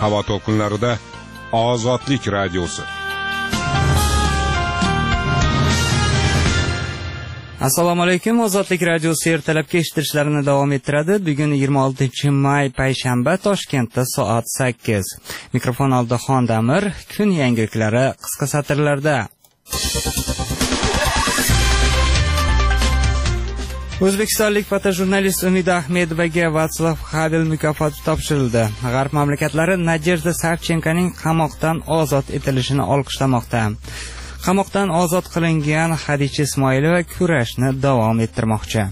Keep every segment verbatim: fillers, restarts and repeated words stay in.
havo to'lqinlarida Ozodlik radiosi. Assalomu alaykum. Ozodlik radiosi ertalabki eshittirishlarini davom ettiradi. Bugun yigirma oltinchi may payshanba, Toshkentda soat sakkiz. Mikrofon oldida Xondamir. Kun yangiliklari qisqa satrlarda. O'zbekistonlik fotojurnalist Umida Ahmedovaga Vatslav Havel mukofoti topshirildi. G'arb mamlakatlari Nadejda Savchenkoning qamoqdan ozod etilishini olqishlamoqda. Qamoqdan ozod qilingan Hadicha Ismoilova kurashni davom ettirmoqchi.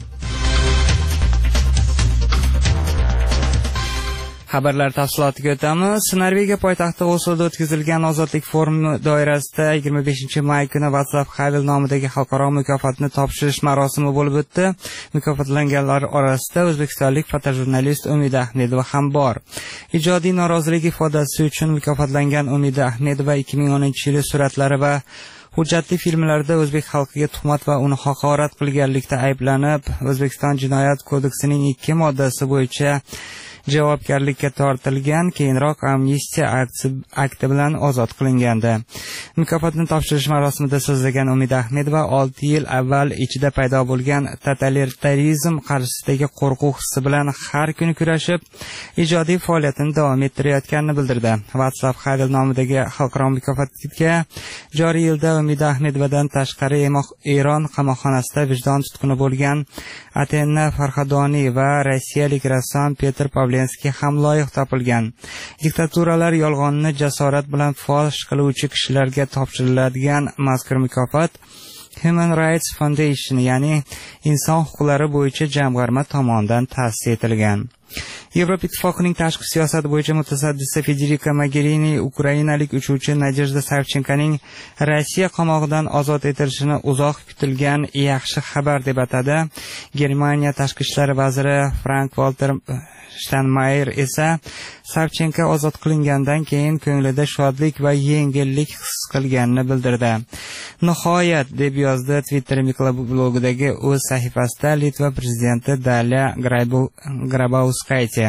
Xabarlar tafsilotiga o'tamiz. Norvegiya poytaxti Osloda o'tkazilgan ozodlik forumi doirasida yigirma beshinchi may kuni Vatslav Havel nomidagi xalqaro mukofotni topshirish marosimi bo'lib o'tdi. Mukofotlanganlar orasida o'zbekistonlik fotojurnalist Umida Ahmedova ham bor. Ijodiy norozilik ifodasi uchun mukofotlangan Umida Ahmedova ikki ming o'ninchi yil suratlari va hujjatli filmlarda o'zbek xalqiga tuhmat va uni haqorat qilganlikda ayblanib, O'zbekiston Jinoyat kodeksining ikki moddasi bo'yicha javobgarlikka tortilgan, keyinroq amnistiya akti bilan ozod qilingandi. Mukofotni topshirish marosimida so'zlagan Umida Ahmedova olti yil avval ichida paydo bo'lgan totalitarizm qarshisidagi qo'rquv hissi bilan har kuni kurashib, ijodiy faoliyatini davom ettirayotganini bildirdi. Vatslav Havel nomidagi xalqaro mukofotga joriy yilda Umida Ahmedovadan tashqari Eron qamoqxonasida vijdon tutquni bo'lgan Atenna Farhadoniy va rossiyalik rassom Petr Pavlenskiy ham loyiq topilgan. Diktaturalar yolg'onni jasorat bilan fosh qiluvchi kishilarga topshiriladigan mazkur mukofot Human Rights Foundation, ya'ni inson huquqlari bo'yicha jamg'arma tomonidan ta'sis etilgan. Yevropa Ittifoqining tashqi siyosat bo'yicha mutasaddisi Federika Mogherini ukrainalik uchuvchi Nadejda Savchenkoning Rossiya qamog'idan ozod etilishini uzoq kutilgan yaxshi xabar deb atadi. Germaniya tashqi ishlar vaziri Frank-Walter Steinmeier esa Savchenko ozod qilingandan keyin ko'nglida shodlik va yengillik his qilganini bildirdi. Nihoyat, deb yozdi Twitter mikroblogidagi o'z sahifasida Litva prezidenti Dalia Grabauskaitė.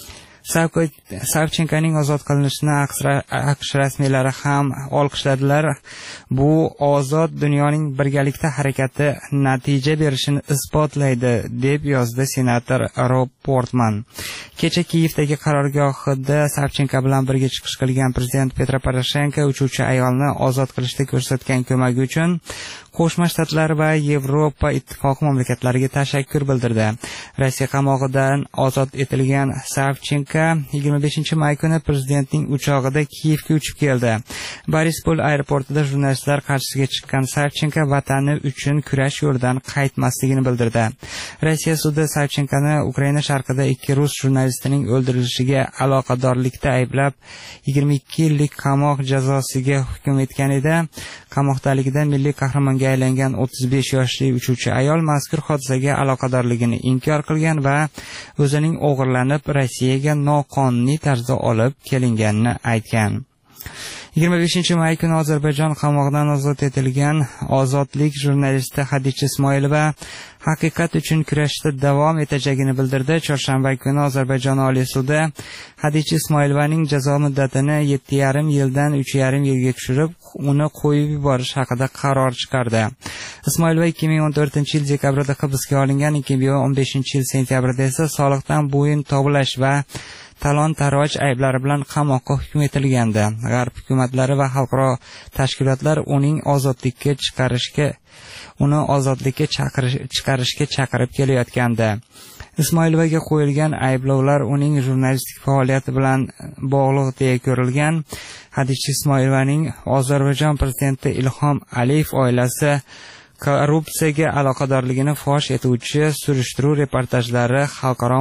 Savchenkoning ozod qilinishini AQSh rasmiylari ham olqishladilar. Bu ozod dunyoning birgalikda harakati natija berishini isbotlaydi, deb yozdi senator Rob Portman. Kecha Kiyevdagi qarorgohida Savchenko bilan birga chiqish qilgan prezident Petro Poroshenko uchuvchi ayolni ozod qilishda ko'rsatgan ko'magi uchun Qo'shma Shtatlar va Yevropa Ittifoqi mamlakatlariga tashakkur bildirdi. Rossiya qamog'idan ozod etilgan Savchenko yigirma beshinchi may kuni prezidentning uchog'ida Kiyevga uchib keldi. Borispol aeroportida jurnalistlar qarshisiga chiqqan Savchenko vatani uchun kurash yo'lidan qaytmasligini bildirdi. Rossiya sudi Savchenkoni Ukraina sharqida ikki rus jurnalistining o'ldirilishiga aloqadorlikda ayblab, yigirma ikki yillik qamoq jazosiga hukm etgan edi. Qamoqdaligida milliy qahramonga aylangan o'ttiz besh yoshli uchuvchi ayol mazkur hodisaga aloqadorligini inkor qilgan va o'zining o'g'irlanib Rossiyaga noqonuniy tarzda olib kelinganini aytgan. yigirma beshinchi may kuni Ozarbayjon qamog'idan ozod etilgan ozodlik jurnalisti Hadicha Ismoilova haqiqat uchun kurashda davom etajagini bildirdi. Chorshanba kuni Ozarbayjon Oliy sudi Hadicha Ismoilovaning jazo muddatini yetti yarim yildan uch yarim yilga tushirib, uni qo'yib yuborish haqida qaror chiqardi. Ismoilova ikki ming o'n to'rtinchi yil dekabrda hibsga olingan, ikki ming o'n beshinchi yil sentyabrda esa soliqdan bo'yin tovlash va talon-taroj ayblari bilan qamoqqa hukm etilgandi. G'arb hukumatlari va xalqaro tashkilotlar uning ozodlikka chiqarishga uni ozodlikka chaqirish chiqarishga chaqirib kelayotgandi. Ismoilovaga qo'yilgan ayblovlar uning jurnalistik faoliyati bilan bog'liq deya ko'rilgan. Hadicha Ismoilovaning Ozarbayjon prezidenti Ilhom Aliyev oilasi korrupsiyaga aloqadorligini fosh etuvchi surishtiruv reportajlari xalqaro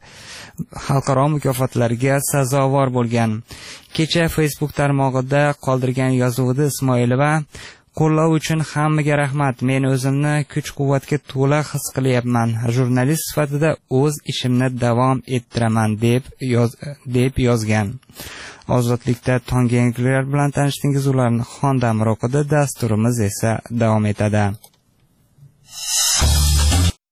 xalqaro mukofotlarga sazovor bo'lgan. Kecha Facebook tarmog'ida qoldirgan yozuvida Ismoilova qo'llov uchun hammaga rahmat. Men o'zimni kuch-quvvatga to'la his qilyapman. Jurnalist sifatida o'z ishimni davom ettiraman deb yoz, deb yozgan. Ozodlikda tonggi yangiliklar bilan tanishdingiz. Ularni Xondamir o'qidi. Dasturimiz esa davom etadi.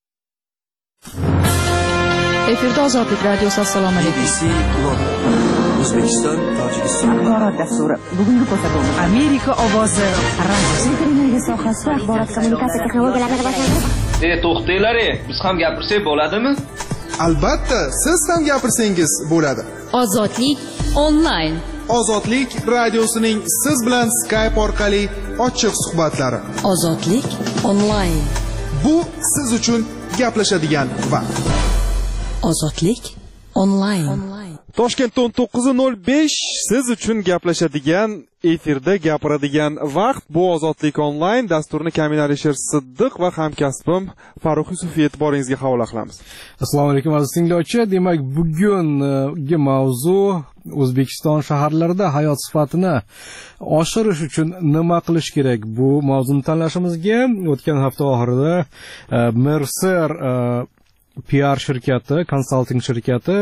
Efirda Ozodlik radiosi. Assalomu alaykum. O'zbekiston, Tojikiston. Axborot dasturi. Bugungi ko'rsatuvimiz Amerika ovozi radiosi. Televiziya sohasida axborot kommunikatsiya texnologiyalarini rivojlantirish. E, to'xtanglar, biz ham gapirsak bo'ladimi? Albatta, siz ham gapirsangiz bo'ladi. Ozodlik onlayn. Ozodlik radiosining siz bilan Skype orqali ochiq suhbatlari. Ozodlik onlayn. Bu siz uchun gaplashadigan vaqt. Ozodlik onlayn. Toshkent o'n to'qqiz nol besh siz uchun gaplashadigan, efirda gapiradigan vaqt. Bu Ozodlik onlayn dasturini Kamil Alisher Siddiq va hamkasbim Farruh Yusufov e'tiboringizga havola qilamiz. Assalomu alaykum aziz tinglovchi. Demak, bugungi mavzu O'zbekiston shaharlarida hayot sifatini oshirish uchun nima qilish kerak? Bu mavzuni tanlashimizga o'tgan hafta oxirida Mercer P R shirkati, konsalting shirkati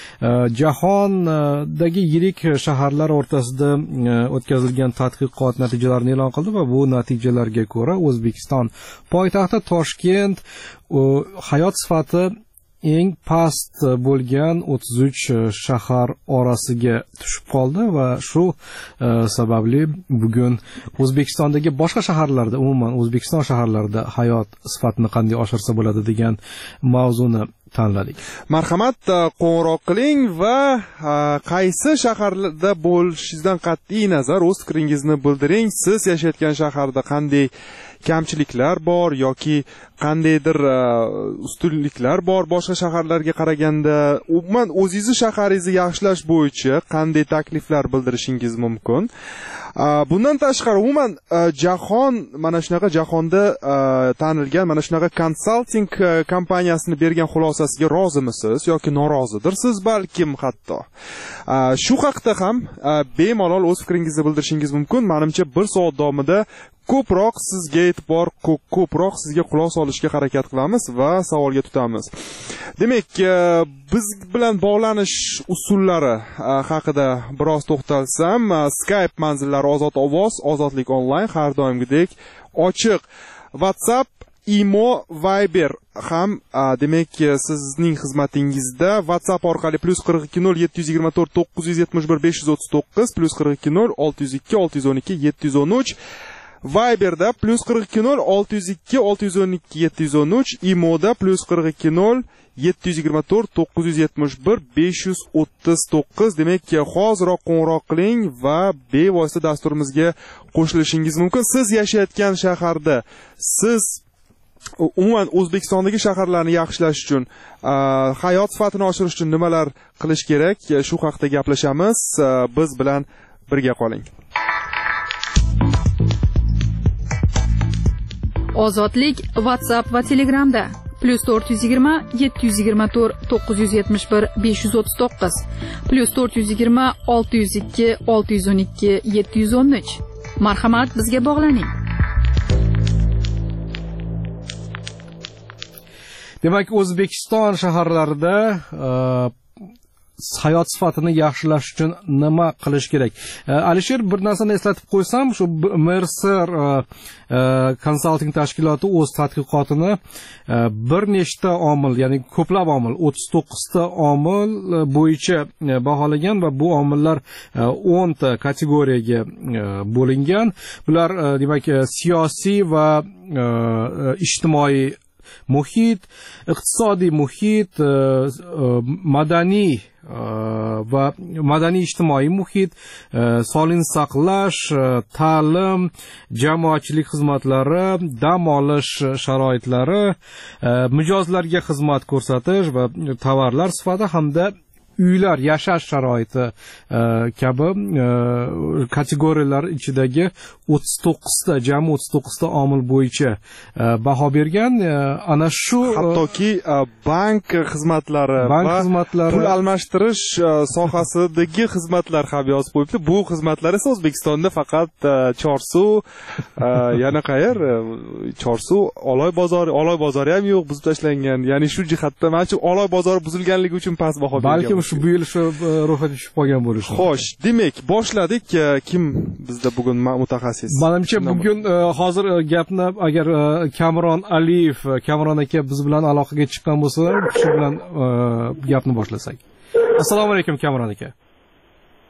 jahondagi yirik shaharlar o'rtasida o'tkazilgan tadqiqot natijalarini e'lon qildi va bu natijalarga ko'ra O'zbekiston poytaxti Toshkent hayot sifati eng past bo'lgan o'ttiz uch shahar orasiga tushib qoldi va shu sababli bugun O'zbekistondagi boshqa shaharlarda, umuman O'zbekiston shaharlarida hayot sifatini qanday oshirsa bo'ladi degan mavzuni tanladik. Marhamat, qo'ng'iroq qiling va qaysi shaharda bo'lishingizdan qat'iy nazar o'z fikringizni bildiring. Siz yashayotgan shaharda qanday kamchiliklar bor yoki qandaydir ustunliklar bor boshqa shaharlarga qaraganda? Umuman o'zingizni shaharingizni yaxshilash bo'yicha qanday takliflar bildirishingiz mumkin? Bundan tashqari umuman jahon mana shunaqa jahonda tanilgan mana shunaqa konsalting kompaniyasini bergan xulosasiga rozimisiz yoki norozidirsiz balkim hatto? Shu haqda ham bemalol o'z fikringizni bildirishingiz mumkin. Menimcha bir soat davomida ko'proq sizga e'tibor, ko'proq sizga quloq solishga harakat qilamiz va savolga tutamiz. Demak, biz bilan bog'lanish usullari haqida biroz to'xtalsam, Skype manzillari ozod ovoz, ozodlik onlayn har doimgidek ochiq. WhatsApp, Imo, Viber ham demak sizning xizmatingizda. WhatsApp orqali plus qirq ikki nol yetti yuz yigirma to'rt to'qqiz yuz yetmish bir besh yuz o'ttiz to'qqiz, plus qirq ikki nol olti yuz ikki olti yuz o'n ikki yetti yuz o'n uch. Viberda plus qirq ikki nol olti yuz ikki olti yuz o'n ikki yetti yuz o'n uch, Imoda plus qirq ikki nol yetti yuz yigirma to'rt to'qqiz yuz yetmish bir besh yuz o'ttiz to'qqiz. Demak, hoziroq qo'ng'iroq qiling va bevosita dasturimizga qo'shilishingiz mumkin. Siz yashayotgan shaharda, siz umuman O'zbekistondagi shaharlarni yaxshilash uchun, hayot sifatini oshirish uchun nimalar qilish kerak? Shu haqida gaplashamiz. Biz bilan birga qoling. Ozodlik WhatsApp va Telegramda plus to'rt yuz yigirma yetti yuz yigirma to'rt to'qqiz yuz yetmish bir besh yuz o'ttiz to'qqiz, plus to'rt yuz yigirma olti yuz ikki olti yuz o'n ikki yetti yuz o'n uch. Marhamat, bizga bog'laning. Demak, O'zbekiston shaharlarida hayot sifatini yaxshilash uchun nima qilish kerak? Alisher, bir narsani eslatib qo'ysam, shu Mercer konsalting tashkiloti o'z tadqiqotini bir nechta omil, ya'ni ko'plab omil, o'ttiz to'qqiz ta omil bo'yicha baholagan va bu omillar o'n ta kategoriyaga bo'lingan. Bular demak siyosiy va ijtimoiy muhit, iqtisodiy muhit, madaniy va madaniy ijtimoiy muhit, sog'liqni saqlash, ta'lim, jamoatchilik xizmatlari, dam olish sharoitlari, mijozlarga xizmat ko'rsatish va tovarlar sifati hamda uylar, yashash sharoiti kabi kategoriyalar ichidagi o'ttiz to'qqiz ta, jami o'ttiz to'qqiz ta omil bo'yicha baho bergan. Ana shu hattoki bank xizmatlari bank va xizmatlari, pul almashtirish sohasidagi xizmatlar ham yozib qo'yibdi. Bu xizmatlar esa O'zbekistonda faqat Chorsu, yana qayer? Chorsu, Oloy bozori, Oloy bozori ham yo'q, buzib tashlangan. Ya'ni shu jihatdan men shu Oloy bozori buzilganligi uchun past baho bergan. Balki shu bu yil shu ro'yxatga tushib qolgan bo'lishi. Xo'sh, demak, boshladik. Kim bizda bugun mutaxassis? Menimcha bugun hozir gapni agar Kamron Aliyev, Kamron aka biz bilan aloqaga chiqqan bo'lsa, shu bilan gapni boshlasak. Assalomu alaykum Kamron aka.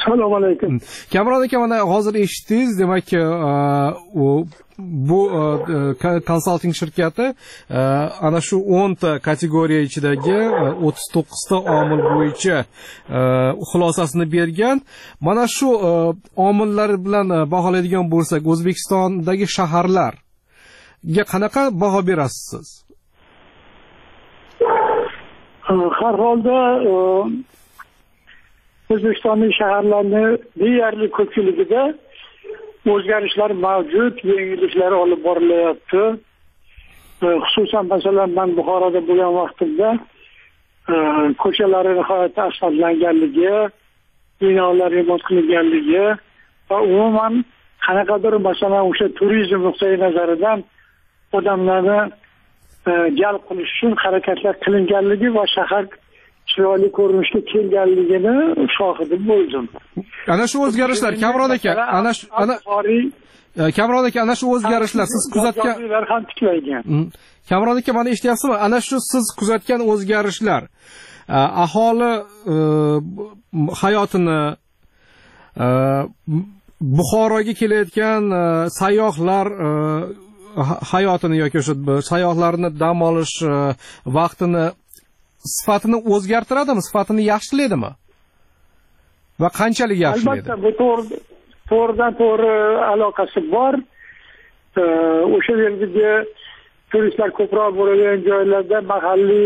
Assalomu alaykum. Kamron aka, mana hozir eshitdingiz, demak u bu konsalting shirkati ana shu o'n ta kategoriya ichidagi o'ttiz to'qqiz ta omil bo'yicha xulosasini bergan. Mana shu omillar bilan baholaydigan bo'lsak, O'zbekistondagi shaharlarga qanaqa baho berasiz siz? Har holda O'zbekistonning shaharlarini deyarli ko'pchiligida o'zgarishlar mavjud, yangiliklar olib borilyapti. Xususan masalan men Buxoroda bo'lgan vaqtimda ko'chalari nihoyatda asfaltlanganligi, binolar remont qilinganligi va umuman qanaqadir masalan o'sha turizm nuqtai nazaridan odamlarni jalb qilish uchun harakatlar qilinganligi va shahar chiroyli ko'rinishga kelganligini shohidi bo'ldim. Ana shu o'zgarishlar Kamron aka, ana shu ana Kamron aka, ana shu o'zgarishlar siz kuzatgan ham tiklangan. Kamron aka, mana eshityapsizmi? Ana shu siz kuzatgan o'zgarishlar aholi hayotini, Buxoroga kelayotgan sayyohlar hayotini yoki o'sha sayyohlarni dam olish vaqtini sifatini o'zgartiradimi, sifatini yaxshilaydimi? Va qanchalik yaxshilaydi? Albatta, bu to'g'ri, to'g'ridan to'g'ri aloqasi bor. O'sha yerdagi turistlar ko'proq bo'lgan joylarda mahalliy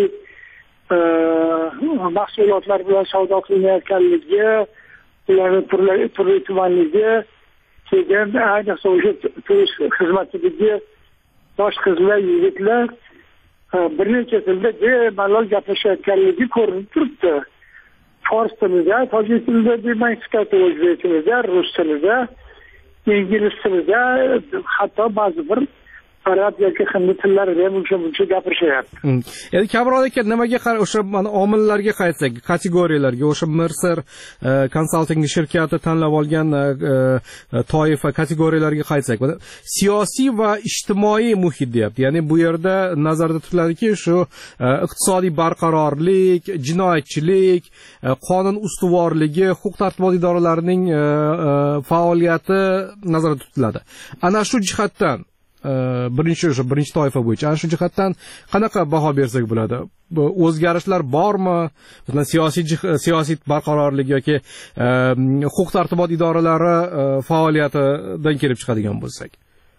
mahsulotlar bilan savdo qilinayotganligi, ularning turli turli tumanligi, keyin ayniqsa o'sha turist xizmatidagi yosh qizlar, yigitlar bir necha tilda bemalol gaplashayotganligi ko'rinib turibdi. Fors tilida, tojik tilida, demak, o'zbek tilida, rus tilida, ingliz tilida, hatto ba'zi bir arab yoki hindi tillarida ham uncha gapirishyapti. Endi Kamron aka, nimaga qarab o'sha mana omillarga qaytsak, kategoriyalarga, o'sha Mercer konsalting shirkati tanlab olgan toifa kategoriyalarga qaytsak, siyosiy va ijtimoiy muhit deyapti. Ya'ni bu yerda nazarda tutiladiki, shu iqtisodiy barqarorlik, jinoyatchilik, qonun ustuvorligi, huquq-tartibot idoralarining faoliyati nazarda tutiladi. Ana shu jihatdan birinchi o'sha birinchi toifa bo'yicha ana shu jihatdan qanaqa baho bersak bo'ladi? O'zgarishlar bormi? Masalan, siyosiy siyosiy barqarorlik yoki huquq tartibot idoralari faoliyatidan kelib chiqadigan bo'lsak.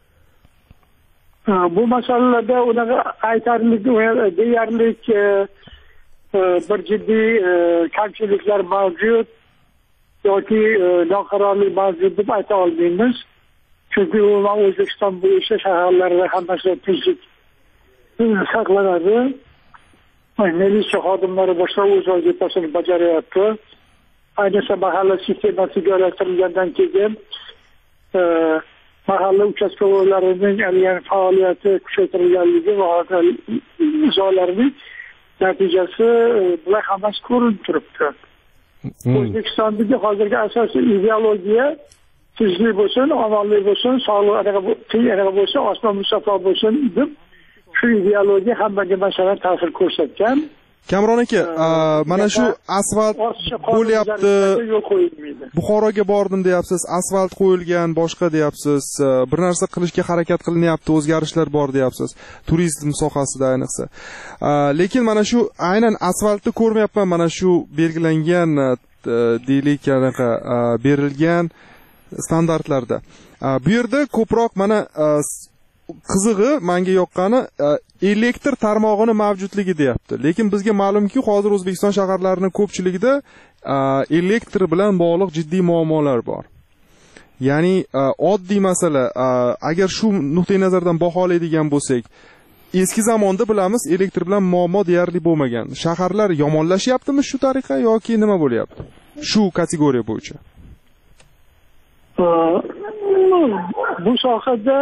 Bu masalalarda unaqa aytarli deyarli bir jiddiy kamchiliklar mavjud yoki noqarorlik mavjud deb ayta olmaymiz. Chunki umuman O'zbekiston bo'yicha shaharlarda hammasi tinchlik saqlanadi. Militsiya xodimlari boshqa o'z vazifasini bajaryapti. Ayniqsa mahalla sistemasi joylashtirilgandan keyin mahalla uchastkovalarining alyan faoliyati kuchaytirilganligi va imzolarining natijasi bular hammasi ko'rinib turibdi. O'zbekistondagi hozirgi asosiy ideologiya tinchlik bo'lsin, omonlik bo'lsin, sog'lik bo'lsin, osmon musaffo bo'lsin deb shu ideologiya hammaga masalan ta'sir ko'rsatgan. Kamron aka, mana shu asfalt bo'lyapti, Buxoroga bordim deyapsiz, asfalt qo'yilgan, boshqa deyapsiz, bir narsa qilishga harakat qilinyapti, o'zgarishlar bor deyapsiz, turizm sohasida ayniqsa. Lekin mana shu aynan asfaltni ko'rmayapman, mana shu belgilangan deylik, anaqa berilgan standartlarda. Bu yerda ko'proq mana qizig'i menga yoqqani elektr tarmog'ini mavjudligi deyapti. Lekin bizga ma'lumki, hozir O'zbekiston shaharlarining ko'pchiligida elektr bilan bog'liq jiddiy muammolar bor. Ya'ni oddiy masala, agar shu nuqtai nazardan baholaydigan bo'lsak, eski zamonda bilamiz, elektr bilan muammo deyarli bo'lmagan. Shaharlar yomonlashyaptimi shu tariqa yoki nima bo'lyapti? Shu kategoriya bo'yicha. Bu sohada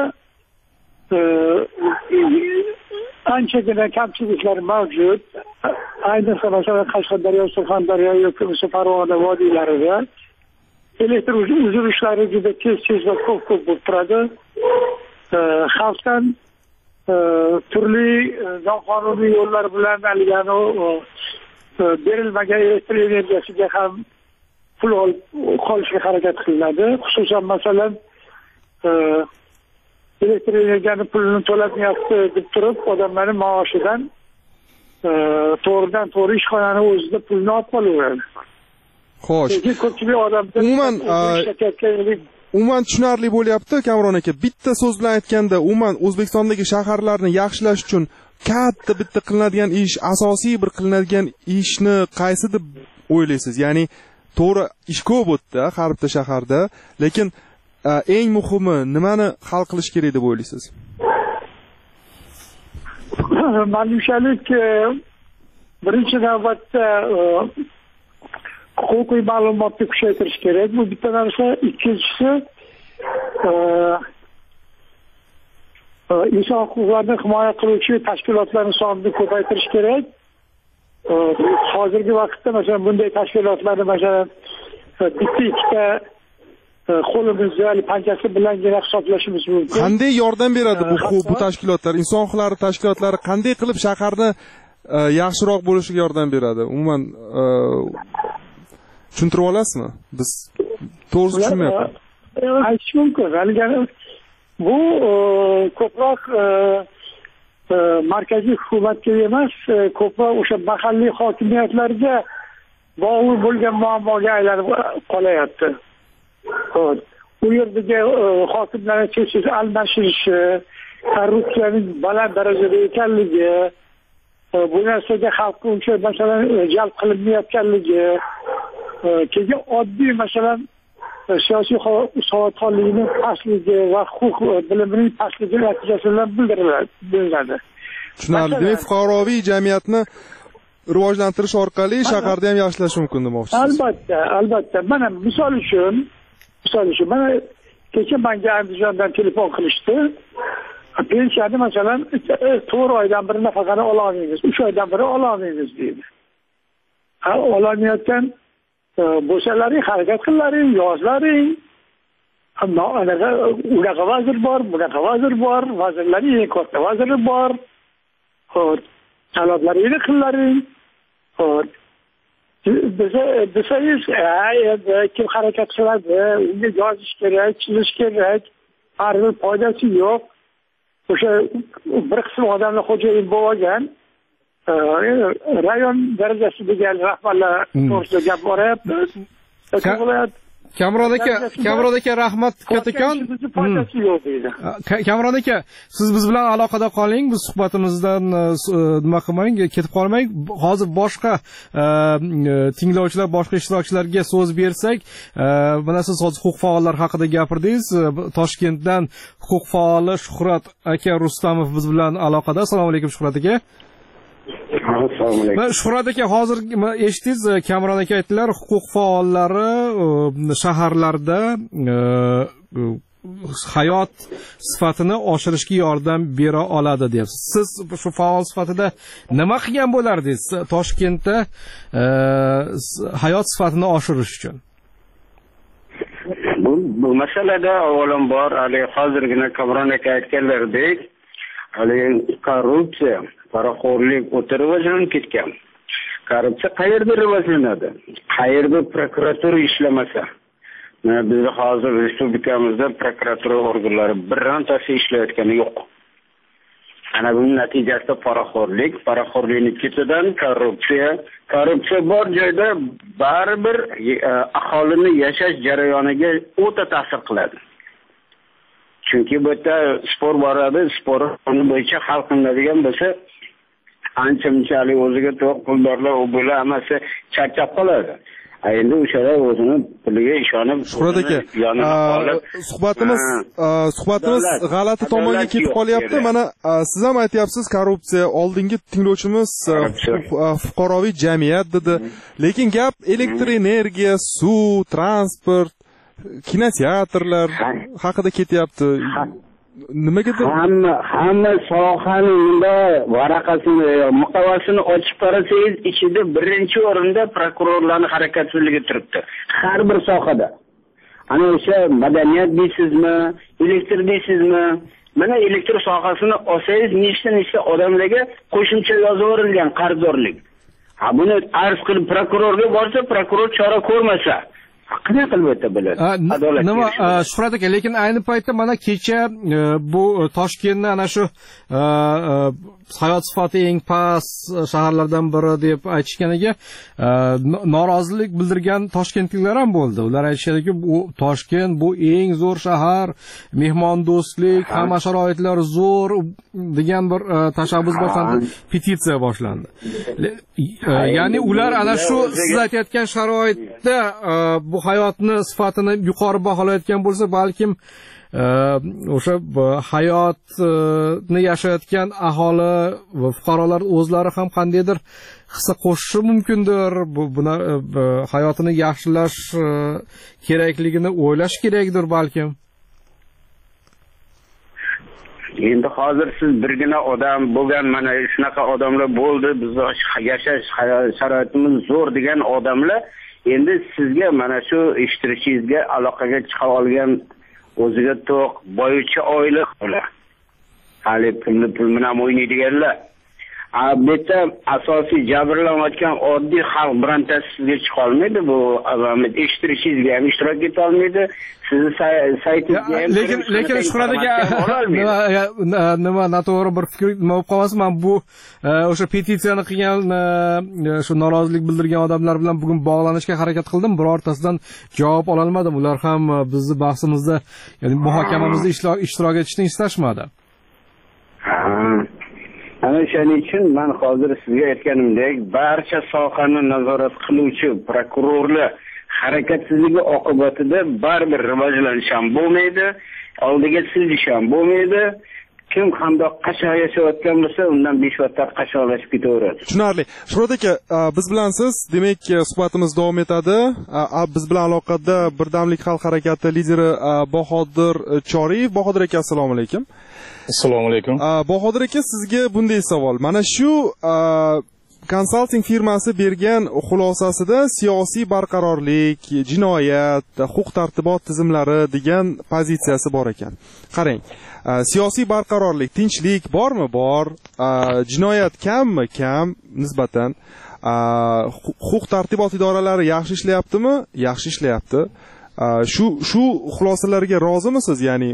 anchagina kamchiliklar mavjud. Ayniqsa masalan Qashqadaryo, Surxondaryo yoki Farg'ona vodiylarida elektr uzilishlari juda tez-tez va ko'p-ko'p bo'lib turadi. Xalqdan turli noqonuniy yo'llar bilan algani berilmagan elektr energiyasiga ham pul olib qolishga harakat qilinadi. Xususan masalan elektr energiyani pulini to'latmayapti deb turib odamlarning maoshidan to'g'ridan to'g'ri ishxonani o'zida pulni olib qolaveradi. Xo'sh. Lekin ko'pchilik odamlar umuman umuman tushunarli bo'lyapti Kamron aka. Bitta so'z bilan aytganda, umuman O'zbekistondagi shaharlarni yaxshilash uchun katta bitta qilinadigan ish, asosiy bir qilinadigan ishni qaysi deb o'ylaysiz? Ya'ni to'g'ri ish ko'p o'tdi har bitta shaharda, lekin eng muhimi nimani hal qilish kerak deb o'ylaysiz? Manimchalik birinchi navbatda huquqiy ma'lumotni kuchaytirish kerak. Bu bitta narsa. Ikkinchisi inson huquqlarini himoya qiluvchi tashkilotlarni sonini ko'paytirish kerak. Hozirgi vaqtda masalan bunday tashkilotlarni masalan bitta ikkita qo'limizda panchasi bilangina hisoblashimiz mumkin. Qanday yordam beradi bu bu tashkilotlar, inson huquqlari tashkilotlari qanday qilib shaharni yaxshiroq bo'lishiga yordam beradi? Umuman tushuntirib olasizmi? Biz to'g'ri tushunmayapmiz. Aytish mumkin. Bu ko'proq markaziy hukumatga emas, ko'proq o'sha mahalliy hokimiyatlarga bog'liq bo'lgan muammoga aylanib qolyapti. U yerdagi hokimlarning cheksiz almashishi, korrupsiyaning baland darajada ekanligi, bu narsaga xalq uncha masalan jalb qilinmayotganligi, keyin oddiy masalan siyosiy savodxonligining pastligi va huquq bilimining pastligi natijasida bildiriladi. Tushunarli. Demak, fuqaroviy jamiyatni rivojlantirish orqali shaharda ham yaxshilash mumkin demoqchisiz. Albatta, albatta. Mana misol uchun, misol uchun mana kecha menga Andijondan telefon qilishdi. Pensiyani masalan to'rt oydan bir nafaqani ola olmaymiz, uch oydan biri ola olmaymiz deydi. Ha, olmayotgan bo'lsalaring, harakat qilaring, yozlaring. Ammo anaqa unaqa vazir bor, bunaqa vazir bor, vazirlarning eng katta vaziri bor. Xo'p, talablaringni qilaring. Xo'p. Biza desangiz, endi kim harakat qiladi, unga yozish kerak, chizish kerak, baribir foydasi yo'q. O'sha bir qism odamlar xo'jayin bo'lib olgan, rayon darajasidagi rahbarlar to'g'risida gap boryapti. Kamron aka, Kamron aka rahmat kattakon. Kamron aka, siz biz bilan aloqada qoling, biz suhbatimizdan nima qilmang, ketib qolmang. Hozir boshqa tinglovchilar, boshqa ishtirokchilarga so'z bersak, mana siz hozir huquq faollari haqida gapirdingiz. Toshkentdan huquq faoli Shuhrat aka Rustamov biz bilan aloqada. Assalomu alaykum Shuhrat aka. Assalomu alaykum. Shuhrat aka, hozir eshitdingiz, Kamron aka aytdilar, huquq faollari shaharlarda hayot sifatini oshirishga yordam bera oladi deyapsiz. Siz shu faol sifatida nima qilgan bo'lardingiz Toshkentda hayot sifatini oshirish uchun? Bu, bu masalada avvalambor hali hozirgina Kamron aka aytganlaridek, hali korrupsiya, poraxo'rlik o'ta rivojlanib ketgan. Korrupsiya qayerda rivojlanadi? Qayerda prokuratura ishlamasa? Biz hozir respublikamizda prokuratura organlari birontasi ishlayotgani yo'q. Ana buning natijasida poraxo'rlik, poraxo'rlikning ketidan korrupsiya, korrupsiya bor joyda baribir aholini yashash jarayoniga o'ta ta'sir qiladi. Chunki bu yerda spor boradi, spor bo'yicha hal qilinadigan bo'lsa, ancha-munchalik o'ziga to'q puldorlar u bo'lar hammasi charchab qoladi. Endi o'shalar o'zini puliga ishonib, Shuhrat aka, suhbatimiz suhbatimiz g'alati tomonga ketib qolyapti. Mana siz ham aytyapsiz, korrupsiya, oldingi tinglovchimiz fuqaroviy jamiyat dedi. Lekin gap elektr energiya, suv, transport, kinoteatrlar haqida ketyapti. Nimagadir hamma hamma sohani unda varaqasini, muqovasini ochib qarasangiz, ichida birinchi o'rinda prokurorlarning harakatsizligi turibdi. Har bir sohada. Ana o'sha madaniyat deysizmi, elektr deysizmi? Mana elektr sohasini olsangiz, nechta-nechta odamlarga qo'shimcha yozib yuborilgan qarzdorlik. Ha, buni arz qilib prokurorga borsa, prokuror chora ko'rmasa, qanday qilib o'ta biladi? Adolat. Nima Shuhrat aka, lekin ayni paytda mana kecha bu Toshkentni ana shu hayot sifati eng past shaharlardan biri deb aytishganiga norozilik bildirgan toshkentliklar ham bo'ldi. Ular aytishadiki, bu Toshkent bu eng zo'r shahar, mehmondo'stlik, hamma sharoitlar zo'r degan bir tashabbus boshlandi, petitsiya boshlandi. Ya'ni ular ana shu siz aytayotgan sharoitda bu hayotni sifatini yuqori baholayotgan bo'lsa, balkim o'sha hayotni yashayotgan aholi va fuqarolar o'zlari ham qandaydir hissa qo'shishi mumkindir. Bu buni hayotini yaxshilash kerakligini o'ylash kerakdir balkim. Endi hozir siz birgina odam bo'lgan, mana shunaqa odamlar bo'ldi, bizni yashash sharoitimiz zo'r degan odamlar endi sizga mana shu eshittirishingizga aloqaga chiqa olgan o'ziga to'q boyuvchi oila ular. Hali pulni pul bilan o'ynaydiganlar. Bu yerda asosiy jabrlanayotgan oddiy xalq birontasi sizga chiqa olmaydi. Bu eshittirishingizga ham ishtirok eta olmaydi. Sizni saytingizga ham. Lekin lekin Shuhrat aka nima noto'g'ri bir fikr nima bo'lib qolmasin, men bu o'sha petitsiyani qilgan shu norozilik bildirgan odamlar bilan bugun bog'lanishga harakat qildim. Birortasidan javob ola olmadim. Ular ham bizni bahsimizda, ya'ni muhokamamizda ishtirok etishni istashmadi. Ana shuning uchun men hozir sizga aytganimdek, barcha sohani nazorat qiluvchi prokurorlar harakatsizligi oqibatida baribir rivojlanish ham bo'lmaydi, oldiga siljish ham bo'lmaydi. Kim qandoq qashaq yashayotgan bo'lsa, undan besh vattar qashaqlashib ketaveradi. Tushunarli. Shuhrat aka, biz bilan siz, demak, suhbatimiz davom etadi. Biz bilan aloqada Birdamlik xalq harakati lideri Bahodir Choriyev. Bahodir aka, assalomu alaykum. Assalomu alaykum. Bahodir aka, sizga bunday savol. Mana shu konsalting firmasi bergan xulosasida siyosiy barqarorlik, jinoyat, huquq-tartibot tizimlari degan pozitsiyasi bor ekan. Qarang, siyosiy barqarorlik, tinchlik bormi? Bor. Jinoyat kammi? Kam nisbatan. Huquq-tartibot idoralari yaxshi ishlayaptimi? Yaxshi ishlayapti. Shu shu xulosalarga rozimisiz? Ya'ni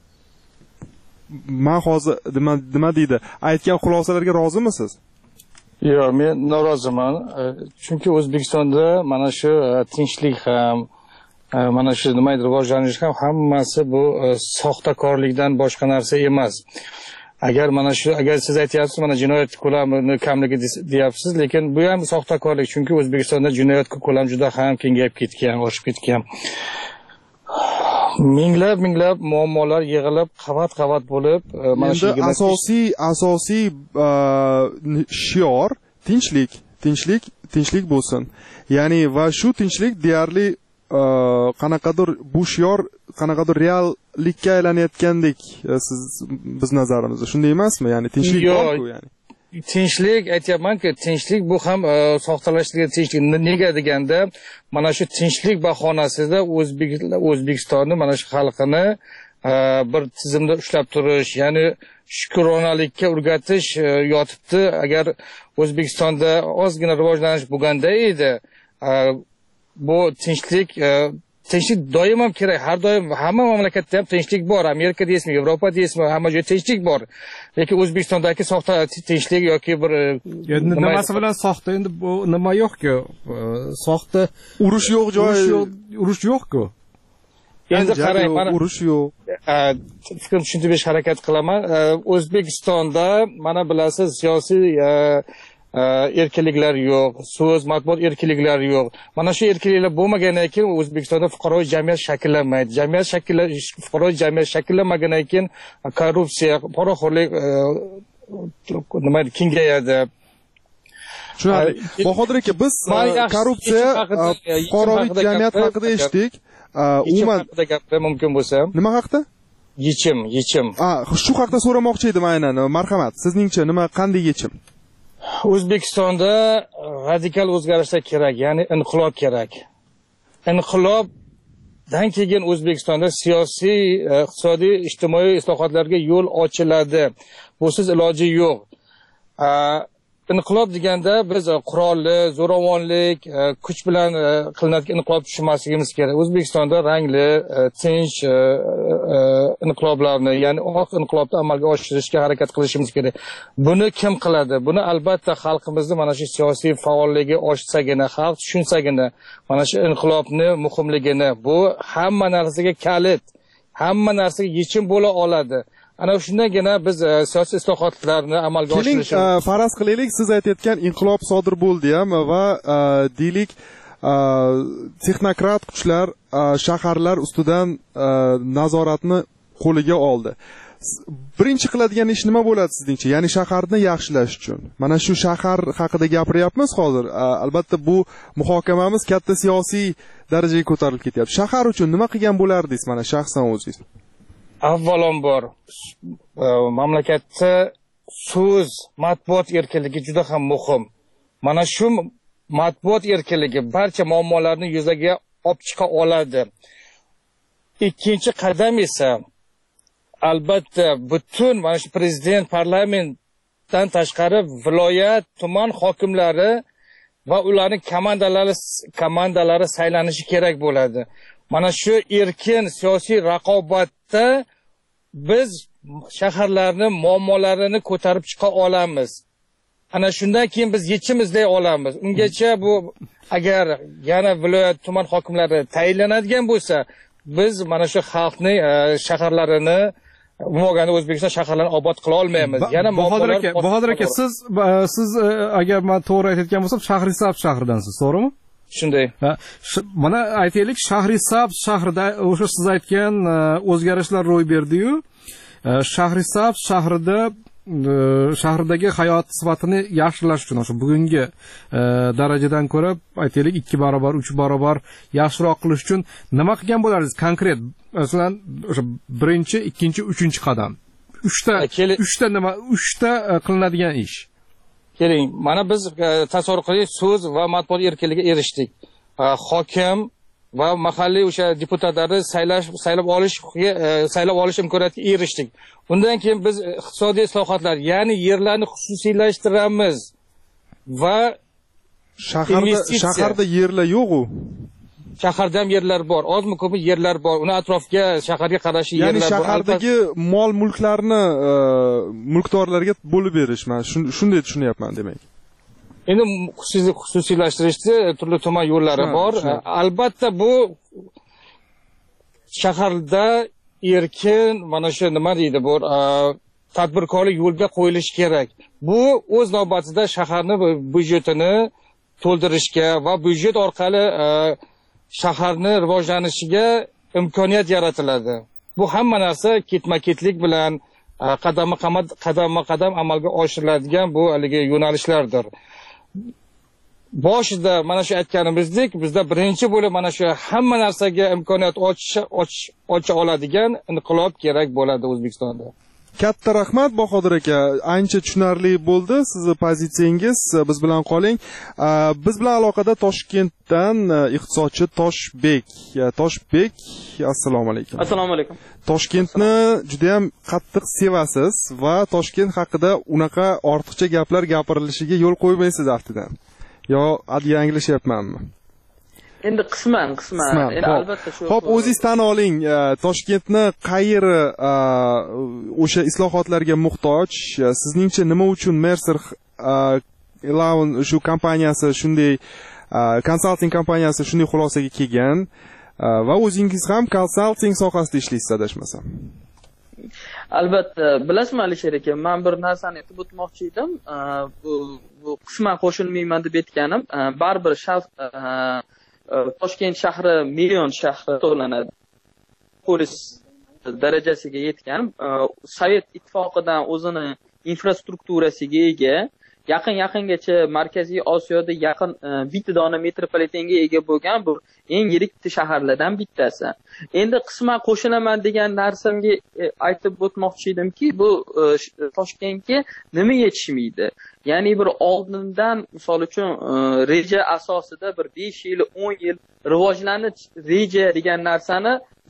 men hozir nima nima deydi? Aytgan xulosalarga rozimisiz? Yo'q, men noroziman. Chunki O'zbekistonda mana shu tinchlik ham, mana shu nima edi, rivojlanish ham hammasi bu soxtakorlikdan boshqa narsa emas. Agar mana shu agar siz aytyapsiz, mana jinoyat ko'lamini kamligi deyapsiz, lekin bu ham soxtakorlik, chunki O'zbekistonda jinoyat ko'lami juda ham kengayib ketgan, oshib ketgan. Minglab minglab muammolar yig'ilib qavat-qavat bo'lib, mana shu asosiy asosiy shior tinchlik, tinchlik, tinchlik bo'lsin. Ya'ni va shu tinchlik deyarli qanaqadir bu shior qanaqadir reallikka aylanayotgandek siz biz nazarimizda. Shunday emasmi? Ya'ni tinchlik bor-ku, ya'ni. Tinchlik aytyapman-ku, tinchlik bu ham soxtalashtirilgan tinchlik. Nega deganda, mana shu tinchlik bahonasida O'zbekistonni, mana shu xalqini bir tizimda ushlab turish, ya'ni shukronalikka o'rgatish yotibdi. Agar O'zbekistonda ozgina rivojlanish bo'lganda edi, bu tinchlik tinchlik doim ham kerak. Har doim hamma mamlakatda ham tinchlik bor. Amerika deysizmi, Yevropa deysizmi, hamma joyda tinchlik bor. Lekin O'zbekistondagi soxta tinchlik yoki bir nimasi bilan soxta, endi bu nima yo'q-ku? Soxta urush yo'q joy, urush yo'q-ku. Endi qarang, mana urush yo'q. Fikrimni tushuntirishga harakat qilaman. O'zbekistonda mana bilasiz, siyosiy erkinliklar yo'q, so'z, matbuot erkinliklari yo'q. Mana shu erkinliklar bo'lmagandan keyin O'zbekistonda fuqaroviy jamiyat shakllanmaydi. Jamiyat shakllan fuqaroviy jamiyat shakllanmagandan keyin korrupsiya, poraxo'rlik nima kengayadi. Tushunarli. Bahodir aka, biz korrupsiya, fuqaroviy jamiyat haqida eshitdik. Umuman haqida gapirishim mumkin bo'lsa. Nima haqida? Yechim, yechim. Shu haqida so'ramoqchi edim aynan. Marhamat, sizningcha nima, qanday yechim? O'zbekistonda radikal o'zgarishlar kerak, ya'ni inqilob kerak. Inqilobdan keyin O'zbekistonda siyosiy, iqtisodiy, ijtimoiy islohotlarga yo'l ochiladi. Busiz iloji yo'q. inqilob deganda biz qurolli, zo'ravonlik, kuch bilan qilinadigan inqilob tushunmasligimiz kerak. O'zbekistonda rangli, tinch inqiloblarni, ya'ni oq inqilobni amalga oshirishga harakat qilishimiz kerak. Buni kim qiladi? Buni albatta xalqimizni mana shu siyosiy faolligi oshsagina, xalq tushunsagina, mana shu inqilobni muhimligini, bu hamma narsaga kalit, hamma narsaga yechim bo'la oladi. Ana shundagina biz siyosiy islohotlarni amalga oshirishimiz. Keling, faraz qilaylik, siz aytayotgan inqilob sodir bo'ldi ham va deylik texnokrat kuchlar shaharlar ustidan nazoratni qo'liga oldi. Birinchi qiladigan ish nima bo'ladi sizningcha? Ya'ni shaharni yaxshilash uchun. Mana shu shahar haqida gapiryapmiz hozir. Albatta bu muhokamamiz katta siyosiy darajaga ko'tarilib ketyapti. Shahar uchun nima qilgan bo'lardingiz, mana shaxsan o'zingiz? Avvalambor mamlakatda so'z, matbuot erkinligi juda ham muhim. Mana shu matbuot erkinligi barcha muammolarni yuzaga olib chiqa oladi. Ikkinchi qadam esa albatta butun mana shu prezident, parlamentdan tashqari viloyat, tuman hokimlari va ularning komandalari komandalari saylanishi kerak bo'ladi. Mana shu erkin siyosiy raqobatda biz shaharlarni muammolarini ko'tarib chiqa olamiz. Ana shundan keyin biz yechim izlay olamiz. Ungacha bu agar yana viloyat, tuman hokimlari tayinlanadigan bo'lsa, biz mana shu xalqning shaharlarini, umuman O'zbekiston shaharlarini obod qila olmaymiz. Yana Bahodir aka, Bahodir aka, siz siz agar men to'g'ri aytayotgan bo'lsam, Shahrisabz shahridansiz, to'g'rimi? Shunday. Mana aytaylik, Shahrisabz shahrida o'sha siz aytgan o'zgarishlar ro'y berdi-yu, Shahrisabz shahrida shahrdagi hayot sifatini yaxshilash uchun o'sha bugungi darajadan ko'ra aytaylik ikki barobar, uch barobar yaxshiroq qilish uchun nima qilgan bo'lardingiz konkret? Masalan, o'sha birinchi, ikkinchi, uchinchi qadam. uchta uchta nima, uchta qilinadigan ish. Keling, mana biz tasavvur qiling, so'z va matbuot erkinligiga erishdik. Hokim va mahalliy o'sha deputatlarni saylash, saylab olish, saylab olish imkoniyatiga erishdik. Undan keyin biz iqtisodiy islohotlar, ya'ni yerlarni xususiylashtiramiz va shaharda shaharda yerlar yo'q-ku. Shaharda ham yerlar bor, ozmi ko'pmi yerlar bor. Uni atrofga, shaharga qarashi yerlar bor. Ya'ni shahardagi mol mulklarni mulkdorlarga bo'lib berish, men shunday tushunyapman demak. Endi xususiylashtirishni turli tuman yo'llari bor. Albatta bu shaharda erkin, mana shu nima deydi, bu tadbirkorlik yo'lga qo'yilishi kerak. Bu o'z navbatida shaharning byudjetini to'ldirishga va byudjet orqali shaharni rivojlanishiga imkoniyat yaratiladi. Bu hamma narsa ketma-ketlik bilan qadama-qadam qadama-qadam amalga oshiriladigan bu haligi yo'nalishlardir. Boshida mana shu aytganimizdek, bizda birinchi bo'lib mana shu hamma narsaga imkoniyat ocha oladigan inqilob kerak bo'ladi O'zbekistonda. Katta rahmat Bahodir aka, ancha tushunarli bo'ldi sizni pozitsiyangiz. Biz bilan qoling. Biz bilan aloqada Toshkentdan iqtisodchi Toshbek. Toshbek, assalomu alaykum. Assalomu alaykum. Toshkentni juda ham qattiq sevasiz va Toshkent haqida unaqa ortiqcha gaplar gapirilishiga yo'l qo'ymaysiz aftidan. Yo, ad yanglishyapmanmi? Endi qisman, qisman. Endi albatta shu. Xo'p, o'zingiz tan oling, Toshkentni qayeri o'sha islohotlarga muhtoj? Sizningcha nima uchun Mercer Lawn shu kompaniyasi shunday konsalting kompaniyasi shunday xulosaga kelgan va o'zingiz ham konsalting sohasida ishlaysiz adashmasam? Albatta, bilasizmi Alisher aka, men bir narsani aytib o'tmoqchi edim. Bu bu qisman qo'shilmayman deb aytganim, baribir Toshkent shahri million shahri hisoblanadi. Polis darajasiga yetgan, Sovet ittifoqidan o'zini infrastrukturasiga ega, yaqin-yaqingacha Markaziy Osiyoda yaqin bitta dona metropolitenga ega bo'lgan bu eng yirik shaharlardan bittasi. Endi qisman qo'shilaman degan narsamga aytib o'tmoqchi edimki, bu Toshkentga nima yetishmaydi? Ya'ni bir oldindan misol uchun reja asosida bir besh yil, o'n yil rivojlanish reja degan narsani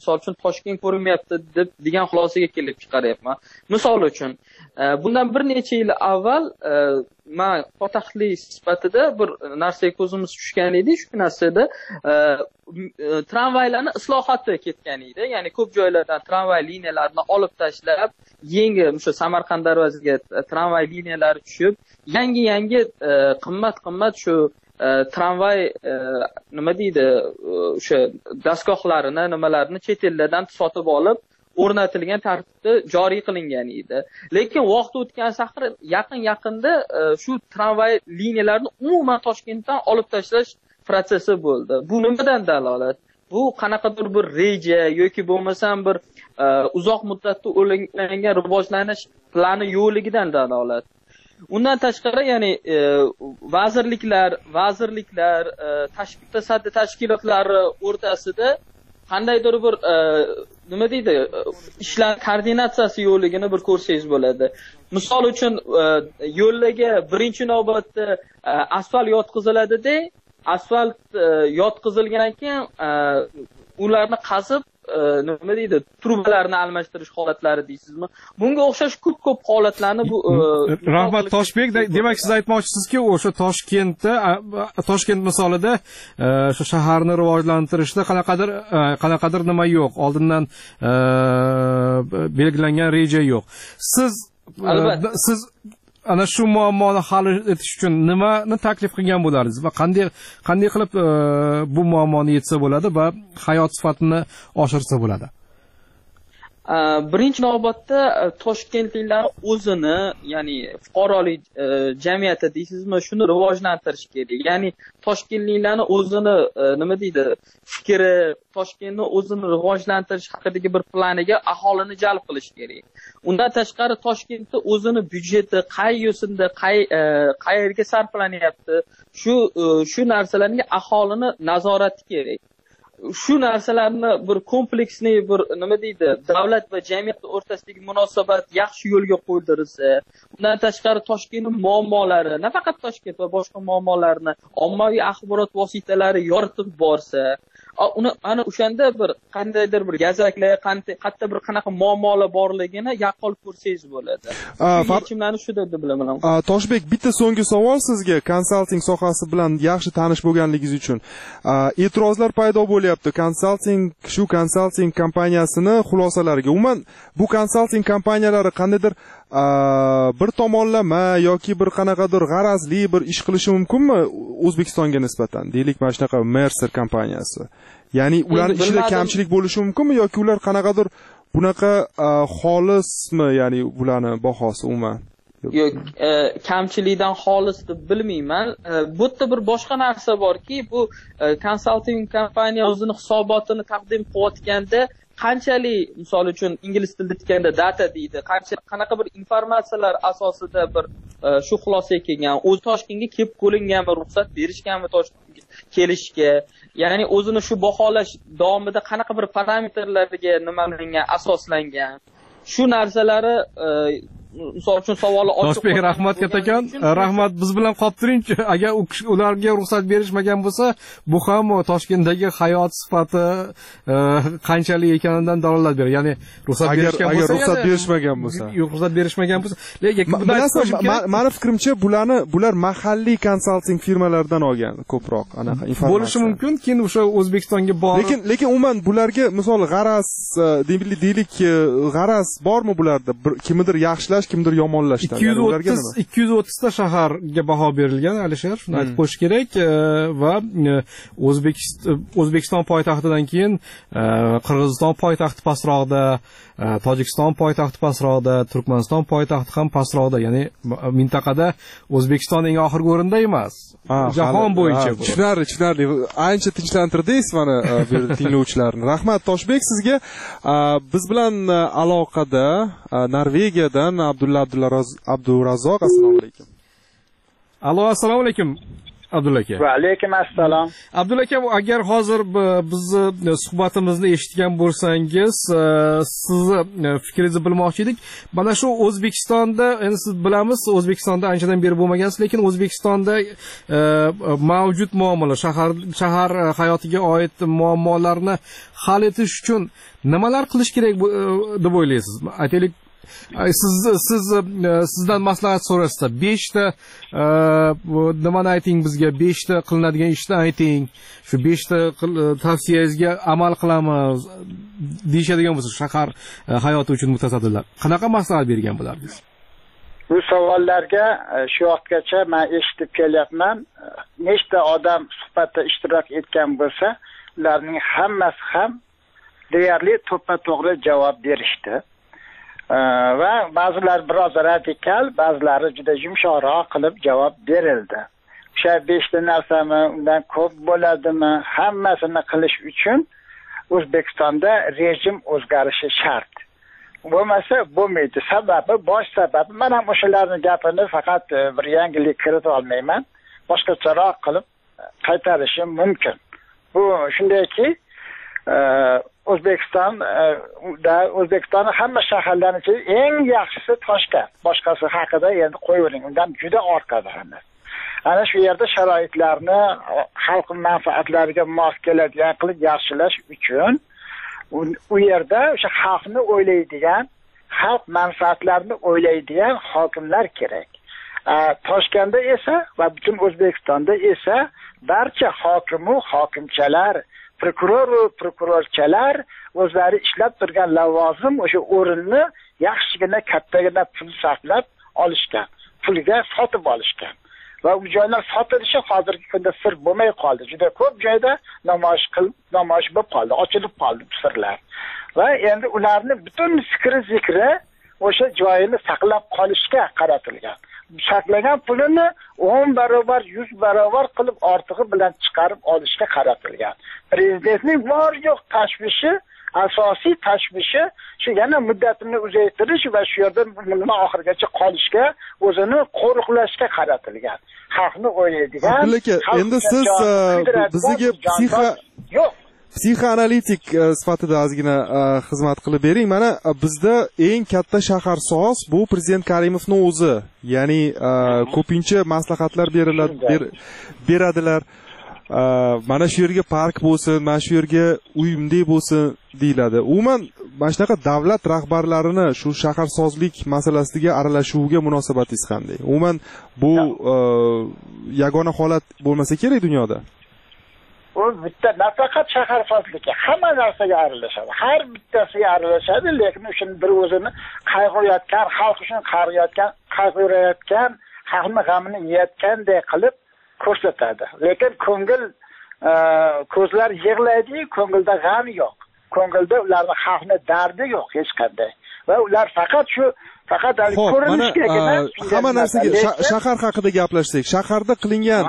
misol uchun Toshkent ko'rinmayapti deb degan xulosaga kelib chiqaryapman. Misol uchun bundan bir necha yil avval men poytaxtli sifatida bir narsaga ko'zimiz tushgan edi. Shu narsada tramvaylarni islohoti ketgan edi. Ya'ni ko'p joylardan tramvay liniyalarini olib tashlab, yangi o'sha Samarqand darvozasiga tramvay liniyalari tushib, yangi-yangi qimmat-qimmat shu tramvay nima deydi, o'sha dastgohlarini, nimalarni chet ellardan sotib olib, o'rnatilgan tartibda joriy qilingan edi. Lekin vaqt o'tgan sari yaqin-yaqinda shu tramvay liniyalarini umuman Toshkentdan olib tashlash protsessi bo'ldi. Bu nimadan dalolat? Bu qanaqadir bir reja yoki bo'lmasam bir uzoq muddatda o'ylangan rivojlanish plani yo'qligidan dalolat. Undan tashqari, ya'ni vazirliklar, vazirliklar, mutasaddi tashkilotlari o'rtasida qandaydir bir nima deydi, ishlar koordinatsiyasi yo'qligini bir ko'rsangiz bo'ladi. Misol uchun, yo'llarga birinchi navbatda asfalt yotqiziladi-da, asfalt yotqizilgandan keyin ularni qazib nima deydi, trubalarni almashtirish holatlari deysizmi? Bunga o'xshash ko'p-ko'p holatlarni bu Rahmat Toshbek, demak siz aytmoqchisizki, o'sha Toshkentda, Toshkent misolida o'sha shaharni rivojlantirishda qanaqadir qanaqadir nima yo'q, oldindan belgilangan reja yo'q. Siz siz ana shu muammoni hal etish uchun nimani taklif qilgan bo'lardingiz va qanday qanday qilib bu muammoni yechsa bo'ladi va hayot sifatini oshirsa bo'ladi? Birinchi navbatda toshkentliklar o'zini, ya'ni fuqarolik jamiyati deysizmi, shuni rivojlantirish kerak. Ya'ni toshkentliklarni o'zini nima deydi, fikri, Toshkentni o'zini rivojlantirish haqidagi bir planiga aholini jalb qilish kerak. Undan tashqari Toshkentda o'zini byudjeti qay yo'sinda, qay qayerga sarflanyapti, shu shu narsalarga aholini nazorati kerak. Shu narsalarni bir kompleksli bir nima deydi, davlat va jamiyat o'rtasidagi munosabat yaxshi yo'lga qo'ydirilsa, undan tashqari Toshkentning muammolari, nafaqat Toshkent va boshqa muammolarni ommaviy axborot vositalari yoritib borsa, uni ana o'shanda bir qandaydir bir gazaklar, qatta bir qanaqa muammolar borligini yaqqol ko'rsangiz bo'ladi. Yechimlarni shu deb bilaman. Toshbek, bitta so'nggi savol sizga, konsalting sohasi bilan yaxshi tanish bo'lganligingiz uchun. E'tirozlar paydo bo'lyapti. Konsalting, shu konsalting kompaniyasini xulosalariga. Umuman bu konsalting kompaniyalari qandaydir bir tomonlama yoki bir qanaqadir g'arazli bir ish qilishi mumkinmi O'zbekistonga nisbatan? Deylik, mana shunaqa Mercer kompaniyasi. Ya'ni ularning ishida kamchilik bo'lishi mumkinmi yoki ular qanaqadir bunaqa xolismi, ya'ni bularning bahosi umuman? Yo'q, kamchilikdan xolis deb bilmayman. Bu yerda bir boshqa narsa borki, bu konsalting kompaniya o'zining hisobotini taqdim qilayotganda qanchalik, misol uchun ingliz tilida aytganda data deydi, qancha qanaqa bir informatsiyalar asosida bir shu xulosaga kelgan, o'z Toshkentga kelib qo'lingan va ruxsat berishganmi Toshkentga kelishga, ya'ni o'zini shu baholash davomida qanaqa bir parametrlarga nimalangan, asoslangan, shu narsalari misol uchun savolni ochiq. Toshbek, rahmat kattakon, rahmat, biz bilan qolib turingchi. Agar ularga ruxsat berishmagan bo'lsa, bu ham Toshkentdagi hayot sifati qanchalik ekanidan dalolat beradi. Ya'ni ruxsat berishgan bo'lsa, agar ruxsat berishmagan bo'lsa, yo'q, ruxsat berishmagan bo'lsa, lekin meni fikrimcha, bularni bular mahalliy konsalting firmalaridan olgan ko'proq anaqa informatsiya. Bo'lishi mumkin, keyin o'sha O'zbekistonga borib. Lekin lekin umuman bularga, misol g'araz, deylik, g'araz bormi bularda? Kimnidir yaxshilash, kimdir yomonlashdan. ikki yuz o'ttiz ta shaharga baho berilgan, Alisher, shuni aytib qo'yish kerak va O'zbekiston poytaxtidan keyin Qirg'iziston poytaxti pastroqda, Tojikiston poytaxti pastroqda, Turkmaniston poytaxti ham pastroqda, ya'ni mintaqada O'zbekiston eng oxirgi o'rinda emas. Jahon bo'yicha bu. Tushunarli, tushunarli. Ancha tinchlantirdingiz mana tinglovchilarni. Rahmat Toshbek sizga. Biz bilan aloqada Norvegiyadan Abdulla Abdurazzoq, assalomu alaykum. Allo, assalomu alaykum. Abdulla aka. Va alaykum assalom. Abdulla aka, agar hozir bizni suhbatimizni eshitgan bo'lsangiz, sizni fikringizni bilmoqchi edik. Mana shu O'zbekistonda, endi siz bilamiz, O'zbekistonda anchadan beri bo'lmagansiz, lekin O'zbekistonda mavjud muammolar, shahar shahar hayotiga oid muammolarni hal etish uchun nimalar qilish kerak deb o'ylaysiz? Aytaylik, siz siz sizdan maslahat so'rasa, besh ta nimani ayting bizga, besh ta qilinadigan ishni ayting. Shu besh ta tavsiyangizga amal qilamiz deyishadigan bo'lsa, shahar hayoti uchun mutasaddilar qanaqa maslahat bergan bo'lardingiz? Bu savollarga shu vaqtgacha men eshitib kelyapman. Nechta odam suhbatda ishtirok etgan bo'lsa, ularning hammasi ham deyarli to'ppa-to'g'ri javob berishdi. Va ba'zilar biroz radikal, ba'zilari juda yumshoqroq qilib javob berildi. O'sha beshta narsami, undan ko'p bo'ladimi, hammasini qilish uchun O'zbekistonda rejim o'zgarishi shart. Bo'lmasa bo'lmaydi. Sababi, bosh sababi, men ham o'shalarning gapini faqat bir yangilik kirita olmayman. Boshqacharoq qilib qaytarishim mumkin. Bu shundayki, O'zbekistonda O'zbekistonning hamma shaharlarining ichida eng yaxshisi Toshkent. Boshqasi haqida endi qo'yavering, undan juda orqada hammasi. Ana shu yerda sharoitlarni xalq manfaatlariga mos keladigan qilib yaxshilash uchun u yerda o'sha xalqni o'ylaydigan, xalq manfaatlarini o'ylaydigan hokimlar kerak. Toshkentda esa va butun O'zbekistonda esa barcha hokim-u hokimchalar, prokuror va prokurorchalar o'zlari ishlab turgan lavozim o'sha o'rinni yaxshigina kattagina pul sarflab olishgan, pulga sotib olishgan. Va u joylar sotilishi hozirgi kunda sir bo'lmay qoldi. Juda ko'p joyda namoyish qilib, namoyish bo'lib qoldi, ochilib qoldi sirlar. Va endi ularning butun fikri zikri o'sha joyini saqlab qolishga qaratilgan. Saqlagan pulini o'n barobar, yuz barobar qilib ortig'i bilan chiqarib olishga qaratilgan. Prezidentning bor yo'q tashvishi, asosiy tashvishi shu yana muddatini uzaytirish va shu yerda nima oxirgacha qolishga, o'zini qo'riqlashga qaratilgan. Xalqni o'ylaydigan. Abdulla aka, endi siz bizga psixa yo'q. Psixoanalitik sifatida ozgina xizmat qilib bering. Mana bizda eng katta shaharsoz bu prezident Karimovning o'zi. Ya'ni ko'pincha maslahatlar beriladi, beradilar. Mana shu yerga park bo'lsin, mana shu yerga uy bunday bo'lsin deyiladi. Umuman mana shunaqa davlat rahbarlarini shu shaharsozlik masalasiga aralashuviga munosabatingiz qanday? Umuman bu yagona holat bo'lmasa kerak dunyoda. U bitta nafaqat shaharsozlikka, hamma narsaga aralashadi. Har bittasiga aralashadi, lekin o'shani bir o'zini qayg'urayotgan, xalq uchun qayg'urayotgan, qayg'urayotgan, xalqning g'amini yeyotgandek qilib ko'rsatadi. Lekin ko'ngil, ko'zlar yig'laydi, ko'ngilda g'am yo'q. Ko'ngilda ularning xalqning dardi yo'q hech qanday. Va ular faqat shu faqat ko'rinishgagina hamma narsaga shahar haqida gaplashsak, shaharda qilingan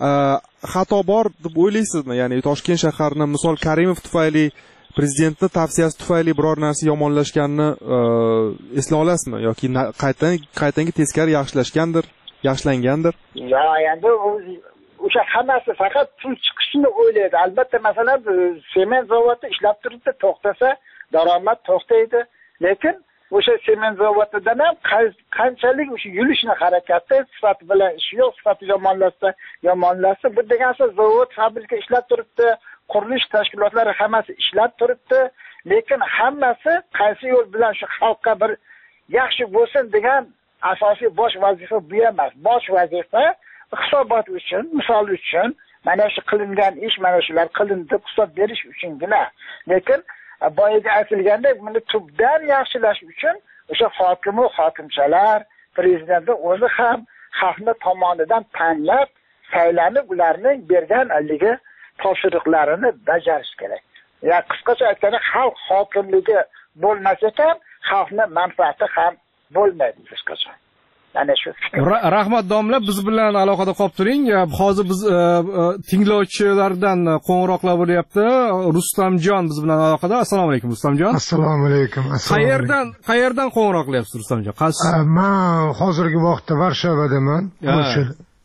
xato bor deb o'ylaysizmi? Ya'ni Toshkent shaharini misol Karimov tufayli, prezidentning tavsiyasi tufayli biror narsa yomonlashganini esla olasizmi yoki qaytadan qaytanga teskari yaxshilashgandir, yaxshilangandir? Ya, endi o'sha hammasi faqat pul chiqishini o'ylaydi. Albatta, masalan, sement zavodi ishlab turibdi, to'xtasa daromad to'xtaydi. Lekin o'sha sement zavodidan ham qanchalik o'sha yurishni harakati sifati bilan ish yo'q, sifati yomonlashsa, yomonlashsa, bu degansa zavod, fabrika ishlab turibdi, qurilish tashkilotlari hammasi ishlab turibdi, lekin hammasi qaysi yo'l bilan shu xalqqa bir yaxshi bo'lsin degan asosiy bosh vazifa bu emas. Bosh vazifa hisobot uchun, misol uchun, mana shu qilingan ish, mana shular qilindi deb hisob berish uchungina. Lekin boyaga aytilgandek, buni tubdan yaxshilash uchun o'sha hokim va hokimchalar, prezidentning o'zi ham xalqning tomonidan tanlab, saylanib, ularning bergan haligi topshiriqlarini bajarish kerak. Ya qisqacha aytganda, xalq hokimligi bo'lmasa ham xalqning manfaati ham bo'lmaydi qisqacha. Ana shu. Rahmat domla, biz bilan aloqada qolib turing. Hozir biz tinglovchilardan qo'ng'iroqlar bo'lyapti. Rustamjon biz bilan aloqada. Assalomu alaykum Rustamjon. Assalomu alaykum. Qayerdan qayerdan qo'ng'iroq qilyapsiz Rustamjon? Men hozirgi vaqtda Varshavadaman.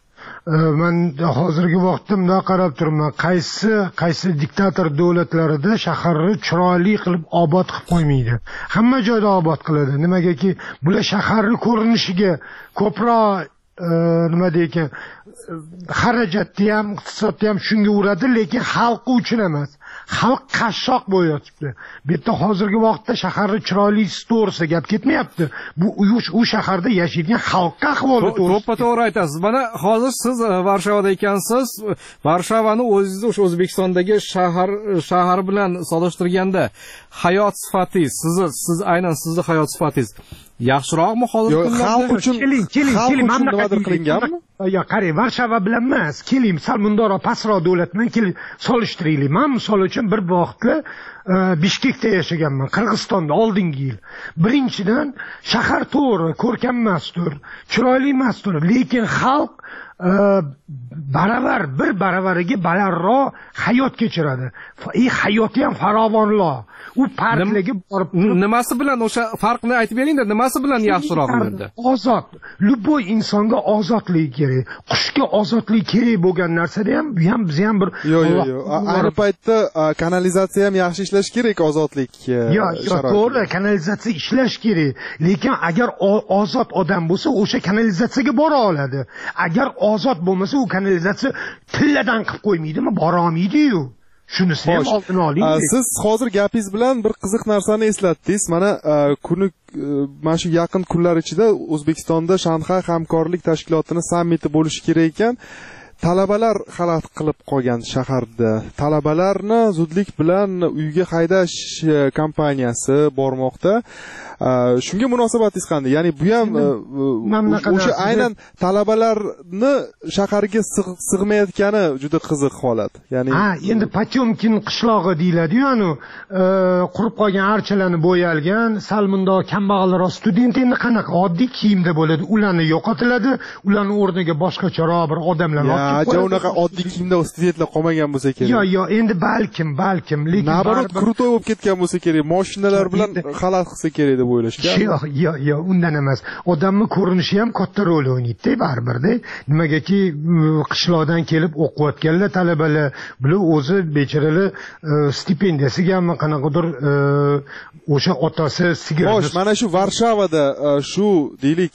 men hozirgi vaqtda bunday qarab turibman, qaysi qaysi diktator davlatlarida shaharni chiroyli qilib obod qilib qo'ymaydi. Hamma joyda obod qiladi. Nimagaki bular shaharni ko'rinishiga ko'proq nima deykan, xarajatni ham, iqtisodni ham shunga uradi, lekin xalqi uchun emas. Xalq qashshoq bo'layapti. Bu yerda hozirgi vaqtda shaharni chiroyli to'g'risida gap ketmayapti. Bu u shaharda yashaydigan xalqqa ahvoli to'g'risida. To'ppa-to'g'ri aytasiz. Mana hozir siz Varshavada ekansiz. Varshavani o'zingizni o'sha O'zbekistondagi shahar shahar bilan solishtirganda hayot sifatingiz, sizni siz aynan sizni hayot sifatingiz yaxshiroqmi hozirgi kunlarda? Xalq uchun, keling, keling, keling, nimadir qilinganmi? Yo, qarang, Varshava bilan emas, keling, sal mundoqroq pastroq davlat bilan keling solishtiraylik. Men misol uchun bir vaqtda Bishkekda yashaganman, Qirg'izistonda oldingi yil. Birinchidan shahar to'g'ri, ko'rkam emasdir, chiroyli emasdir, lekin xalq baravar, bir baravariga balandroq hayot kechiradi. E hayoti ham farovonroq. U parklarga borib nimasi bilan o'sha farqni aytib bering-da, nimasi bilan yaxshiroq endi? Ozod. Luboy insonga ozodlik kerak. Qushga ozodlik kerak bo'lgan narsada ham, bu ham biz ham bir Yo'q, yo'q, yo'q. Ayni paytda kanalizatsiya ham yaxshi ishlash kerak, ozodlik. Yo'q, yo'q, to'g'ri, kanalizatsiya ishlash kerak. Lekin agar ozod odam bo'lsa, o'sha kanalizatsiyaga bora oladi. Agar ozod bo'lmasa, u kanalizatsiya tilladan qilib qo'ymaydimi, bora olmaydi-yu. Shunisi ham oldini oling. Siz hozir gapingiz bilan bir qiziq narsani eslatdingiz. Mana kuni mana shu yaqin kunlar ichida O'zbekistonda Shanxay hamkorlik tashkilotining sammiti bo'lishi kerak ekan. Talabalar xalaqit qilib qolgan shaharda. Talabalarni zudlik bilan uyga haydash kompaniyasi bormoqda. Shunga munosabatingiz qanday? Ya'ni bu ham o'sha aynan talabalarni shaharga sig'mayotgani juda qiziq holat. Ya'ni ha, endi Potyomkin qishlog'i deyiladi-yu, anu qurib qolgan archalarni bo'yalgan, sal mundoq kambag'alroq student endi qanaqa oddiy kiyimda bo'ladi, ularni yo'qotiladi, ularning o'rniga boshqacharoq bir odamlar olib kelib qo'yadi. Unaqa oddiy kiyimda studentlar qolmagan bo'lsa kerak. Yo'q, yo'q, endi balkim, balkim, lekin naborot krutoy bo'lib ketgan bo'lsa kerak, mashinalar bilan xalat qilsa kerak deb o'ylashgan. Yo'q, yo'q, yo'q, undan emas. Odamning ko'rinishi ham katta rol o'ynaydi, baribir-da. Nimagaki qishloqdan kelib o'qiyotganlar, talabalar, bular o'zi bechoralar stipendiyasiga qanaqadir o'sha otasi sigaret. Xo'sh, mana shu Varshavada shu deylik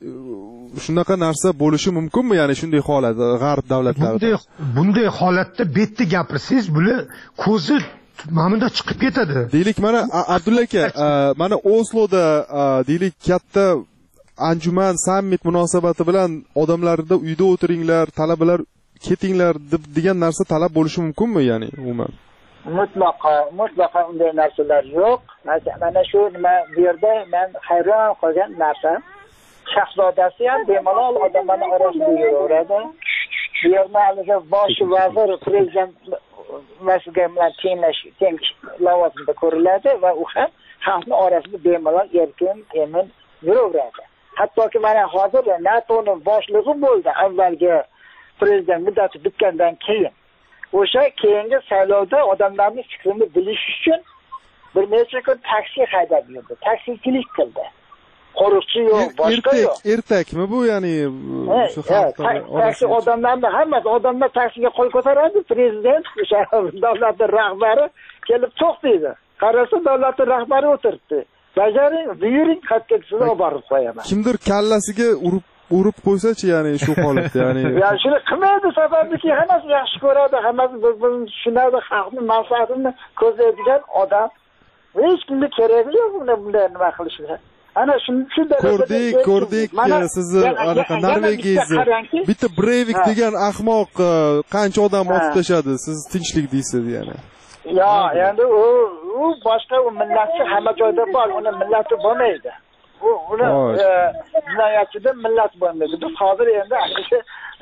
shunaqa narsa bo'lishi mumkinmi? Ya'ni shunday holat g'arb davlatlarida. Bunday bunday holatda betni gapirsangiz, bular ko'zi mamunda chiqib ketadi. Deylik, mana Abdulla aka, mana Osloda deylik katta anjuman, summit munosabati bilan odamlarda uyda o'tiringlar, talabalar ketinglar degan narsa talab bo'lishi mumkinmi, ya'ni umuman? Mutlaqo, mutlaqo unday narsalar yo'q. Mana shu nima bu yerda men hayron qolgan narsa, shahzodasi ham bemalol odamlarning orasida yuraveradi. Bu yerda haliga bosh vazir, prezident mas'uliyat bilan tenglash, teng lavozimda ko'riladi va u ham xalqning orasida bemalol erkin, emin yuraveradi. Hattoki mana hozir NATOning boshlig'i bo'ldi avvalgi prezident muddati bitgandan keyin. O'sha keyingi saylovda odamlarning fikrini bilish uchun bir necha kun taksi haydab yurdi, taksichilik qildi. Qo'riqchi yo'q, boshqa yo'q. Ertakmi bu, ya'ni shu taksi odamlarni hammasi odamlar taksiga qo'l ko'taradi, prezident o'sha davlatning rahbari kelib to'xtaydi. Qarasa davlatning rahbari o'tiribdi. Bajaring, buyuring, qattiqsini olib borib qo'yaman. Kimdir kallasiga urib urib qo'ysa-chi, ya'ni shu holatda, ya'ni ya shuni qilmaydi, sababiki hammasi yaxshi ko'radi, hammasi biz-biz tushunadi, xalqning manfaatini ko'zlaydigan odam. Hech kimga keragi yo'q bunday nima qilishni. Ana shunda ko'rdik, ko'rdik sizni anaqa Norvegiyangizni. Bitta Breivik degan ahmoq qancha odam otib tashadi, siz tinchlik deysiz, ya'ni. Ya, endi u u boshqa u millatchi hamma joyda bor, uni millati bo'lmaydi. U uni jinoyatchida millat bo'lmaydi. Biz hozir endi o'sha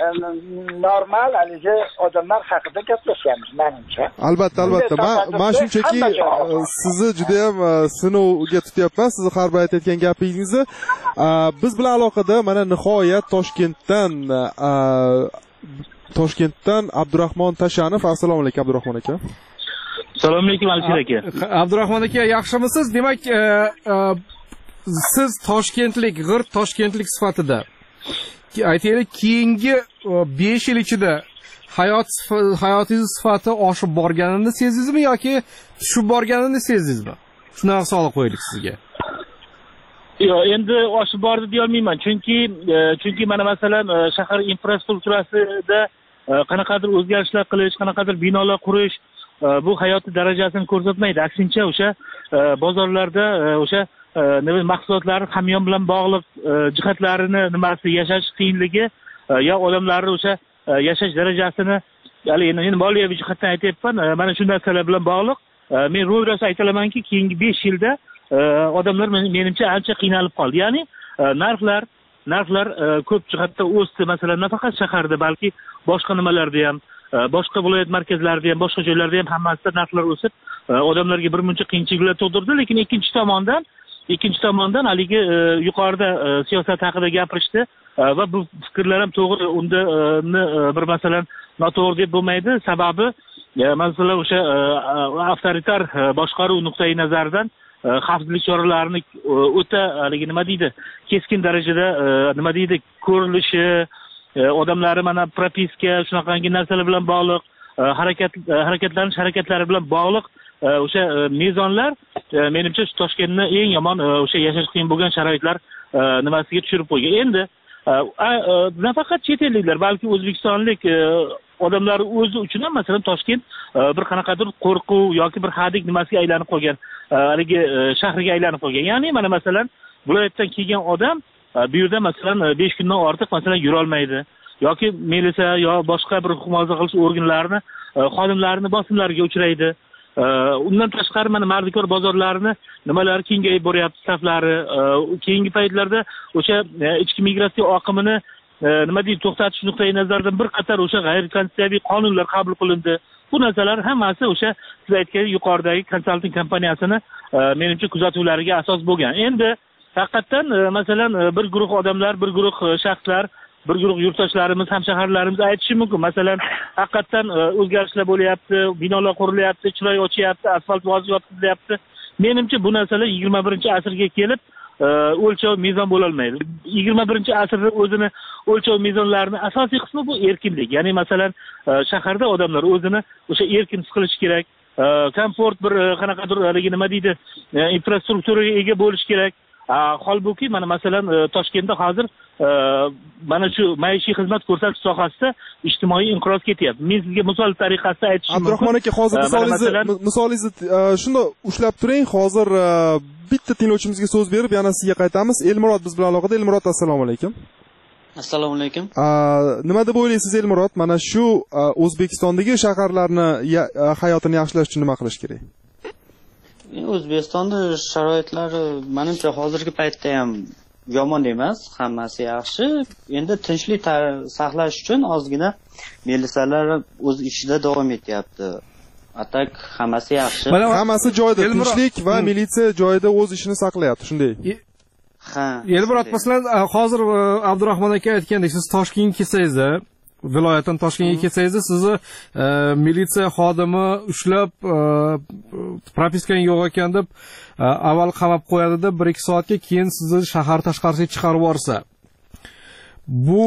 normal haligi odamlar haqida gaplashyapmiz, menimcha. Albatta, albatta. Men shunchaki sizni juda ham sinovga tutyapman, sizni har bir aytayotgan gapingizni. Biz bilan aloqada mana nihoyat Toshkentdan Toshkentdan Abdurahmon Tashanov. Assalomu alaykum Abdurahmon aka. Assalomu alaykum Alisher aka. Abdurahmon aka, yaxshimisiz? Demak, siz toshkentlik, g'irt toshkentlik sifatida aytaylik, keyingi besh yil ichida hayot hayotingiz sifati oshib borganini sezdingizmi yoki tushib borganini sezdingizmi? Shunaqa savol qo'ydik sizga. Yo'q, endi oshib bordi deya olmayman, chunki chunki mana masalan shahar infrastrukturasida qanaqadir o'zgarishlar qilish, qanaqadir binolar qurish bu hayot darajasini ko'rsatmaydi. Aksincha, o'sha bozorlarda o'sha nima mahsulotlar hamyon bilan bog'liq jihatlarini nimasi yashash qiyinligi yo odamlarni o'sha yashash darajasini, ya'ni endi moliyaviy jihatdan aytyapman, mana shu narsalar bilan bog'liq. Men ro'y rosa aytalamanki, keyingi besh yilda odamlar menimcha ancha qiynalib qoldi. Ya'ni narxlar narxlar ko'p jihatda o'sdi. Masalan, nafaqat shaharda, balki boshqa nimalarda ham, boshqa viloyat markazlarida ham, boshqa joylarda ham hammasida narxlar o'sib, odamlarga bir muncha qiyinchiliklar tug'dirdi. Lekin ikkinchi tomondan ikkinchi tomondan haligi yuqorida siyosat haqida gapirishdi va bu fikrlar ham to'g'ri, unda bir masalan noto'g'ri deb bo'lmaydi. Sababi masalan o'sha avtoritar boshqaruv nuqtai nazaridan xavfsizlik choralarini o'ta haligi nima deydi, keskin darajada nima deydi, ko'rilishi, odamlari mana propiska shunaqangi narsalar bilan bog'liq, harakat harakatlanish harakatlari bilan bog'liq o'sha mezonlar menimcha Toshkentni eng yomon o'sha yashash qiyin bo'lgan sharoitlar nimasiga tushirib qo'ygan. Endi nafaqat chet elliklar, balki o'zbekistonlik odamlar o'zi uchun ham masalan Toshkent bir qanaqadir qo'rquv yoki bir hadik nimasiga aylanib qolgan, haligi shahriga aylanib qolgan. Ya'ni mana masalan viloyatdan kelgan odam bu yerda masalan besh kundan ortiq masalan yura olmaydi yoki militsiya yo boshqa bir huquq himoya qilish organlarini xodimlarini bosimlariga uchraydi. Undan tashqari mana mardikor bozorlarini nimalar kengayib boryapti, saflari. Keyingi paytlarda o'sha ichki migratsiya oqimini nima deydi, to'xtatish nuqtai nazaridan bir qator o'sha g'ayrikonstitutsiyaviy qonunlar qabul qilindi. Bu narsalar hammasi o'sha siz aytgan yuqoridagi konsalting kompaniyasini menimcha kuzatuvlariga asos bo'lgan. Endi haqiqatdan masalan bir guruh odamlar, bir guruh shaxslar, bir guruh yurtdoshlarimiz, hamshaharlarimiz aytishi mumkin. Masalan, haqiqatdan o'zgarishlar bo'lyapti, binolar qurilyapti, chiroy ochyapti, asfalt vozi yotqizilyapti. Menimcha bu narsalar yigirma birinchi asrga kelib o'lchov mezon bo'la olmaydi. yigirma birinchi asrda o'zini o'lchov mezonlarini asosiy qismi bu erkinlik. Ya'ni masalan shaharda odamlar o'zini o'sha erkin his qilishi kerak, komfort bir qanaqadir haligi nima deydi, infrastrukturaga ega bo'lish kerak. Holbuki mana masalan Toshkentda hozir mana shu maishiy xizmat ko'rsatish sohasida ijtimoiy inqiroz ketyapti. Men sizga misol tariqasida aytishim mumkin. Abdurahmon aka, hozir misolingizni misolingizni shunda ushlab turing. Hozir bitta tinglovchimizga so'z berib, yana sizga qaytamiz. Elmurod biz bilan aloqada. Elmurod, assalomu alaykum. Assalomu alaykum. Nima deb o'ylaysiz Elmurod? Mana shu O'zbekistondagi shaharlarni hayotini yaxshilash uchun nima qilish kerak? O'zbekistonda sharoitlari menimcha hozirgi paytda ham yomon emas, hammasi yaxshi. Endi tinchlik saqlash uchun ozgina militsiyalar o'z ishida davom etyapti. Atak hammasi yaxshi. Hammasi joyida, tinchlik va militsiya joyida o'z ishini saqlayapti, shunday. Ha. Elmurod, masalan, hozir Abdurahmon aka aytgandek, siz Toshkentga kelsangiz, viloyatdan Toshkentga kelsangiz, sizni militsiya xodimi ushlab propiskang yo'q ekan deb avval qamab qo'yadi-da, bir ikki soatga keyin sizni shahar tashqarisiga chiqarib yuborsa. Bu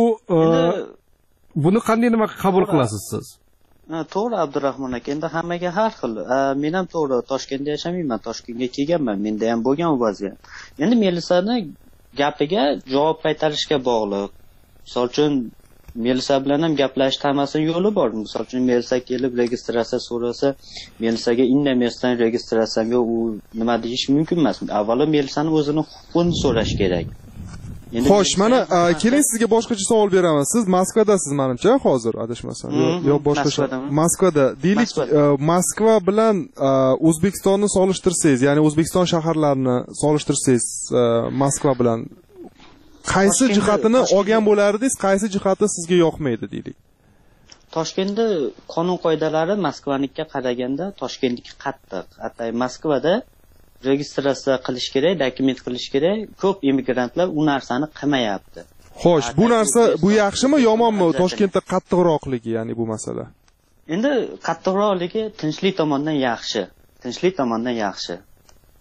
buni qanday nima qabul qilasiz siz? To'g'ri Abdurahmon aka, endi hammaga har xil. Men ham to'g'ri Toshkentda yashamayman, Toshkentga kelganman, menda ham bo'lgan vaziyat. Endi militsiyani gapiga javob qaytarishga bog'liq. Misol uchun militsiya bilan ham gaplashish hammasini yo'li bor. Misol uchun militsiya kelib registratsiya so'rasa, militsiyaga indamasdan registratsiyaga u nima deyish mumkin emas. Avvalo militsiyani o'zini huquqini so'rash kerak. Xo'sh, mana keling sizga boshqacha savol beraman. Siz Moskvadasiz menimcha hozir, adashmasam. Yo'q, boshqa shahar. Moskvada. Deylik, Moskva bilan O'zbekistonni solishtirsangiz, ya'ni O'zbekiston shaharlarini solishtirsangiz Moskva bilan qaysi jihatini olgan bo'lardingiz, qaysi jihati sizga yoqmaydi deylik? Toshkentda qonun qoidalari Moskvanikiga qaraganda Toshkentniki qattiq. Hatto Moskvada registratsiya qilish kerak, dokument qilish kerak. Ko'p immigrantlar u narsani qilmayapti. Xo'sh, bu narsa bu yaxshimi, yomonmi? Toshkentda qattiqroqligi, ya'ni bu masala. Endi qattiqroqligi tinchlik tomondan yaxshi. Tinchlik tomondan yaxshi.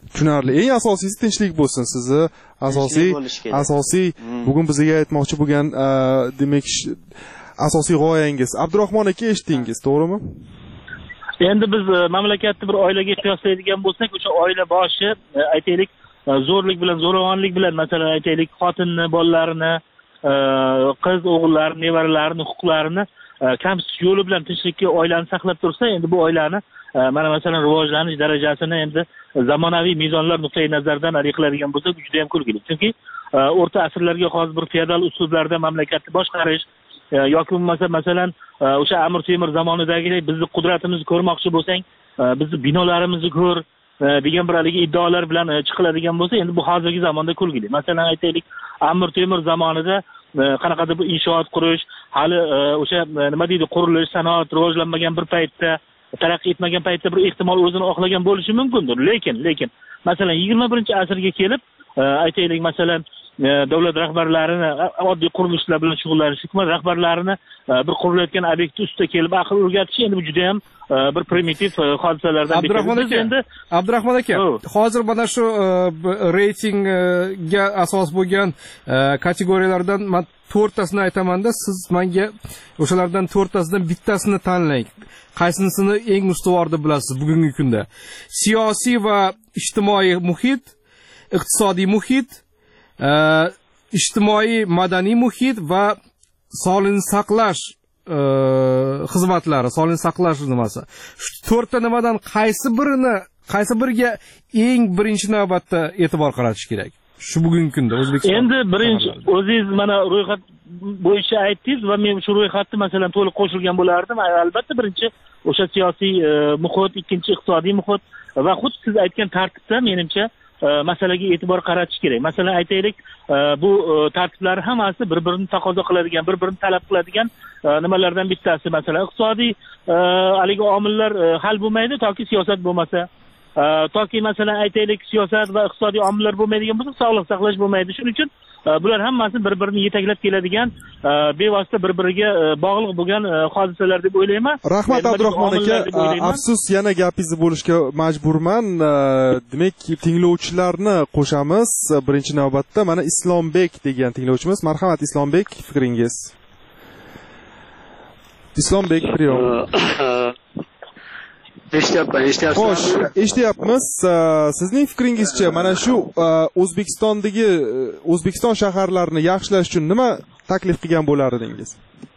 Tushunarli. Eng asosiysi tinchlik bo'lsin sizni. Asosiy asosiy bugun bizga aytmoqchi bo'lgan demak asosiy g'oyangiz. Abdurahmon aka eshitdingiz, to'g'rimi? Endi biz mamlakatni bir oilaga qiyoslaydigan bo'lsak, o'sha oila boshi aytaylik zo'rlik bilan, zo'ravonlik bilan, masalan aytaylik xotinni, bolalarini, qiz o'g'illarini, nevaralarini huquqlarini kamsitish yo'li bilan tinchlikka oilani saqlab tursa, endi bu oilani mana masalan rivojlanish darajasini endi zamonaviy mezonlar nuqtai nazaridan aniqlaydigan bo'lsak, juda ham kulgili. Chunki o'rta asrlarga xos bir feodal uslublarda mamlakatni boshqarish yoki bo'lmasa masalan o'sha Amir Temur zamonidagi bizni qudratimizni ko'rmoqchi bo'lsang, bizni binolarimizni ko'r degan bir haligi iddaolar bilan chiqiladigan bo'lsa, endi bu hozirgi zamonda kulgili. Masalan aytaylik, Amir Temur zamonida qanaqadir bir inshoot qurish, hali o'sha nima deydi, qurilish, sanoat rivojlanmagan bir paytda, taraqqiy etmagan paytda bir ehtimol o'zini oqlagan bo'lishi mumkindir. Lekin, lekin masalan yigirma birinchi asrga kelib, aytaylik masalan davlat rahbarlarini oddiy qurilishlar bilan shug'ullanish, hukumat rahbarlarini bir qurilayotgan obyektni ustida kelib aql o'rgatish endi bu juda ham bir primitiv hodisalardan biri. Abdurahmon aka, endi Abdurahmon aka, hozir mana shu reytingga asos bo'lgan kategoriyalardan men to'rttasini aytaman-da, siz menga o'shalardan to'rttasidan bittasini tanlang. Qaysinisini eng ustuvor deb bilasiz bugungi kunda? Siyosiy va ijtimoiy muhit, iqtisodiy muhit, ijtimoiy madaniy muhit va sog'liqni saqlash xizmatlari, sog'liqni saqlash nimasi. Shu to'rtta nimadan qaysi birini, qaysi biriga eng birinchi navbatda e'tibor qaratish kerak? Shu bugungi kunda O'zbekiston. Endi birinchi o'zingiz mana ro'yxat bo'yicha aytdingiz va men shu ro'yxatni masalan to'liq qo'shilgan bo'lardim. Albatta birinchi o'sha siyosiy muhit, ikkinchi iqtisodiy muhit va xuddi siz aytgan tartibda menimcha masalaga e'tibor qaratish kerak. Masalan aytaylik, bu tartiblar hammasi bir-birini taqozo qiladigan, bir-birini talab qiladigan nimalardan bittasi. Masalan iqtisodiy haligi omillar hal bo'lmaydi toki siyosat bo'lmasa. Toki masalan aytaylik siyosat va iqtisodiy omillar bo'lmaydigan bo'lsa, sog'liq saqlash bo'lmaydi. Shuning uchun bular hammasi bir-birini yetaklab keladigan, bevosita bir-biriga bog'liq bo'lgan hodisalar deb o'ylayman. Rahmat Abdurahmon aka, afsus yana gapingizni bo'lishga majburman. Demak, tinglovchilarni qo'shamiz. Birinchi navbatda mana Islombek degan tinglovchimiz. Marhamat Islombek, fikringiz. Islombek, priyom. Eshityapman, eshityapsiz. Xo'sh, eshityapmiz. Sizning fikringizcha mana shu O'zbekistondagi O'zbekiston shaharlarini yaxshilash uchun nima taklif qilgan bo'lardingiz?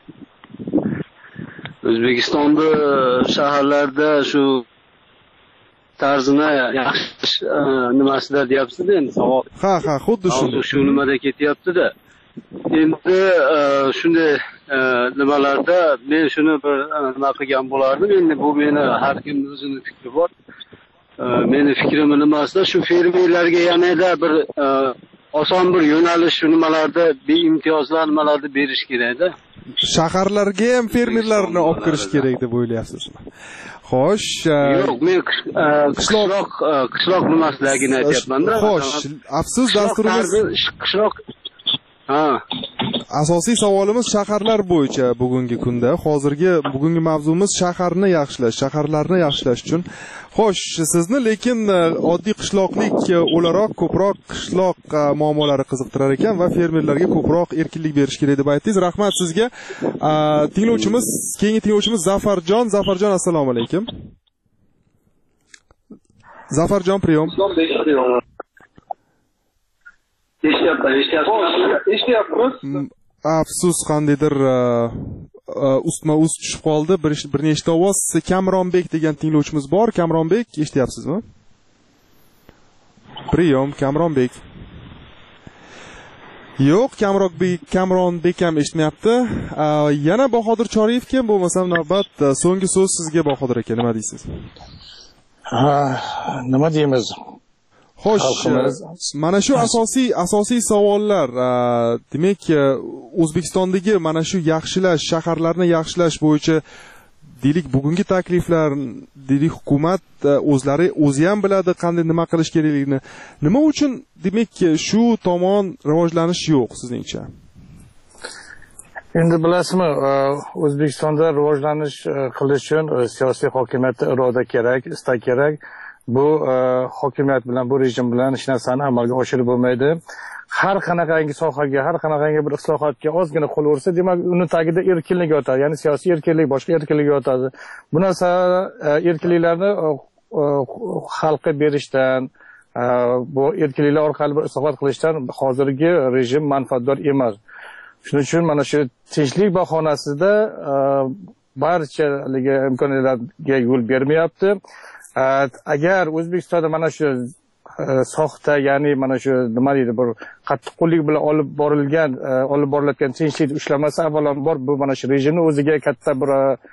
O'zbekistonda shaharlarda shu tarzini yaxshilash nimasida deyapsiz endi savol. Ha, ha, xuddi shunday. Shu nimada ketyapti-da. Endi shunday nimalarda men shuni bir nima qilgan bo'lardim. Endi bu meni har kimning o'zining fikri bor. Meni fikrim nimasida shu fermerlarga yanada bir oson bir yo'nalish shu nimalarda beimtiyozlar nimalarni berish kerak-da. Shaharlarga ham fermerlarni olib kirish kerak deb o'ylayapsizmi? Xo'sh, yo'q, men qishloq qishloq nimasidagini aytyapman-da. Xo'sh, afsus dasturimiz qishloq ha. Asosiy savolimiz shaharlar bo'yicha bugungi kunda. Hozirgi bugungi mavzumiz shaharni yaxshilash, shaharlarni yaxshilash uchun. Xo'sh, sizni lekin oddiy qishloqlik o'laroq ko'proq qishloq muammolari qiziqtirar ekan va fermerlarga ko'proq erkinlik berish kerak deb aytdingiz. Rahmat sizga. Tinglovchimiz, keyingi tinglovchimiz Zafarjon. Zafarjon, assalomu alaykum. Zafarjon, priyom. Eshityapman, eshityapman. Eshityapmiz. Afsus, qandaydir ustma-ust tushib qoldi. Bir, bir nechta ovoz. Kamronbek degan tinglovchimiz bor. Kamronbek, eshityapsizmi? Priyom, Kamronbek. Yo'q, Kamronbek, Kamronbek ham eshitmayapti. Yana Bahodir Choriyevga bo'lmasam navbat. So'nggi so'z sizga, Bahodir aka, nima deysiz? Ha, nima deymiz? Xo'sh, mana shu asosiy asosiy savollar, demak, O'zbekistondagi mana shu yaxshilash, shaharlarni yaxshilash bo'yicha deylik bugungi takliflar, deylik hukumat o'zlari o'zi ham biladi qanday nima qilish kerakligini. Nima uchun demak shu tomon rivojlanish yo'q sizningcha? Endi bilasizmi, O'zbekistonda rivojlanish qilish uchun siyosiy hokimiyatda iroda kerak, istak kerak bu hokimiyat bilan, bu rejim bilan hech narsani amalga oshirib bo'lmaydi. Har qanaqangi sohaga, har qanaqangi bir islohotga ozgina qo'l ursa, demak, uni tagida erkinlik yotadi, ya'ni siyosiy erkinlik, boshqa erkinlik yotadi. Bu narsa erkinliklarni xalqqa berishdan, bu erkinliklar orqali bir islohot qilishdan hozirgi rejim manfaatdor emas. Shuning uchun mana shu tinchlik bahonasida barcha imkoniyatlarga yo'l bermayapti. Agar O'zbekistonda mana shu soxta, ya'ni mana shu nima deydi, bir qattiqqo'llik bilan olib borilgan, olib borilayotgan tinchlik ushlamasa, avvalambor bu mana shu rejimni o'ziga katta bir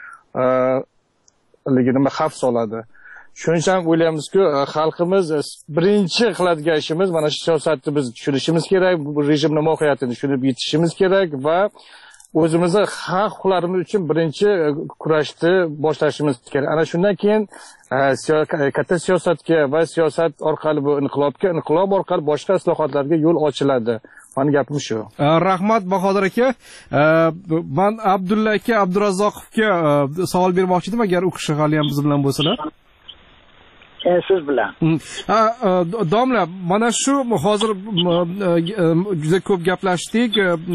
nima xavf soladi. Shuning uchun o'ylaymiz-ku, xalqimiz birinchi qiladigan ishimiz mana shu siyosatni biz tushunishimiz kerak, bu rejimni mohiyatini tushunib yetishimiz kerak va o'zimizni haq-huquqlarimiz uchun birinchi kurashni boshlashimiz kerak. Ana shundan keyin katta siyosatga va siyosat orqali bu inqilobga, inqilob orqali boshqa islohotlarga yo'l ochiladi. Mani gapim shu. Rahmat Bahodir aka. Men Abdulla aka Abdurazzoqovga savol bermoqchi edim, agar u kishi hali ham biz bilan bo'lsalar. Siz bilan. Ha, domla, mana shu hozir juda ko'p gaplashdik.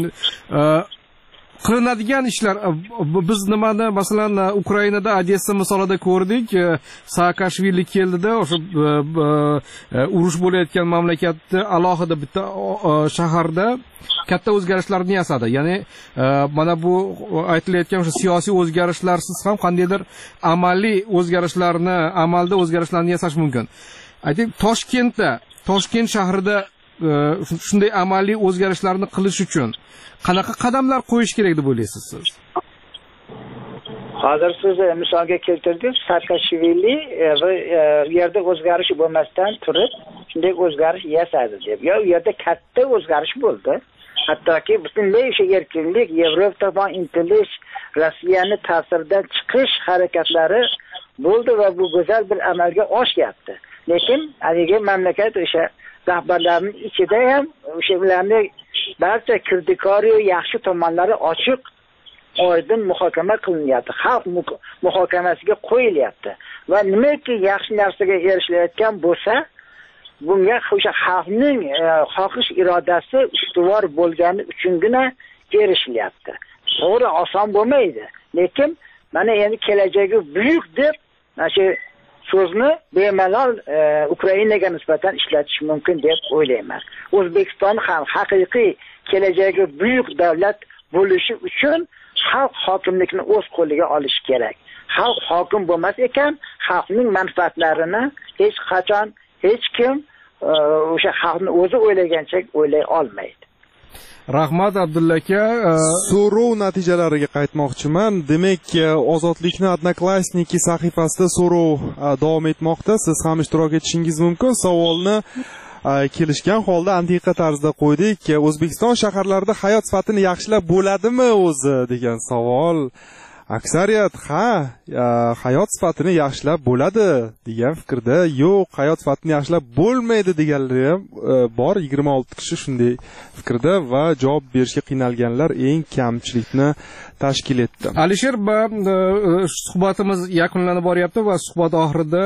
Qilinadigan ishlar, biz nimani masalan Ukrainada Odessa misolida ko'rdik, Saakashvili keldida, o'sha urush bo'layotgan mamlakatda alohida bitta shaharda katta o'zgarishlarni yasadi. Ya'ni mana bu aytilayotgan o'sha siyosiy o'zgarishlarsiz ham qandaydir amaliy o'zgarishlarni, amalda o'zgarishlarni yasash mumkin. Ayting, Toshkentda, Toshkent shahrida shunday amaliy o'zgarishlarni qilish uchun qanaqa qadamlar qo'yish kerak deb o'ylaysiz siz? Hozir siz misolga keltirdingiz, Saakashvili u yerda o'zgarish bo'lmasdan turib, shunday o'zgarish yasadi deb. Yo, u yerda katta o'zgarish bo'ldi. Hattoki butunlay o'sha erkinlik, Yevropa tomon intilish, Rossiyani ta'siridan chiqish harakatlari bo'ldi va bu go'zal bir amalga oshyapti. Lekin haligi mamlakat o'sha rahbarlarning ichida ham o'sha ularni barcha kirdikori yaxshi tomonlari ochiq, oydin muhokama qilinyapti. Xalq muhokamasiga qo'yilyapti. Va nimaki yaxshi narsaga erishilayotgan bo'lsa, bunga o'sha xalqning xohish irodasi ustuvor bo'lgani uchungina erishilyapti. To'g'ri, oson bo'lmaydi. Lekin mana endi kelajagi buyuk deb mana shu so'zni bemalol Ukrainaga nisbatan ishlatish mumkin deb o'ylayman. O'zbekiston ham haqiqiy kelajagi buyuk davlat bo'lishi uchun xalq hokimlikni o'z qo'liga olishi kerak. Xalq hokim bo'lmas ekan, xalqning manfaatlarini hech qachon hech kim o'sha xalqni o'zi o'ylagancha o'ylay olmaydi. Rahmat Abdulla aka. So'rov natijalariga qaytmoqchiman. Demak, Ozodlikni Odnoklassniki sahifasida so'rov davom etmoqda. Siz ham ishtirok etishingiz mumkin. Savolni kelishgan holda antiqa tarzda qo'ydik. O'zbekiston shaharlarida hayot sifatini yaxshilab bo'ladimi o'zi degan savol. Aksariyat ha, hayot sifatini yaxshilab bo'ladi degan fikrda, yo'q, hayot sifatini yaxshilab bo'lmaydi deganlar ham bor. yigirma olti kishi shunday fikrda va javob berishga qiynalganlar eng kamchilikni tashkil etdi. Alisher, suhbatimiz yakunlanib boryapti va suhbat oxirida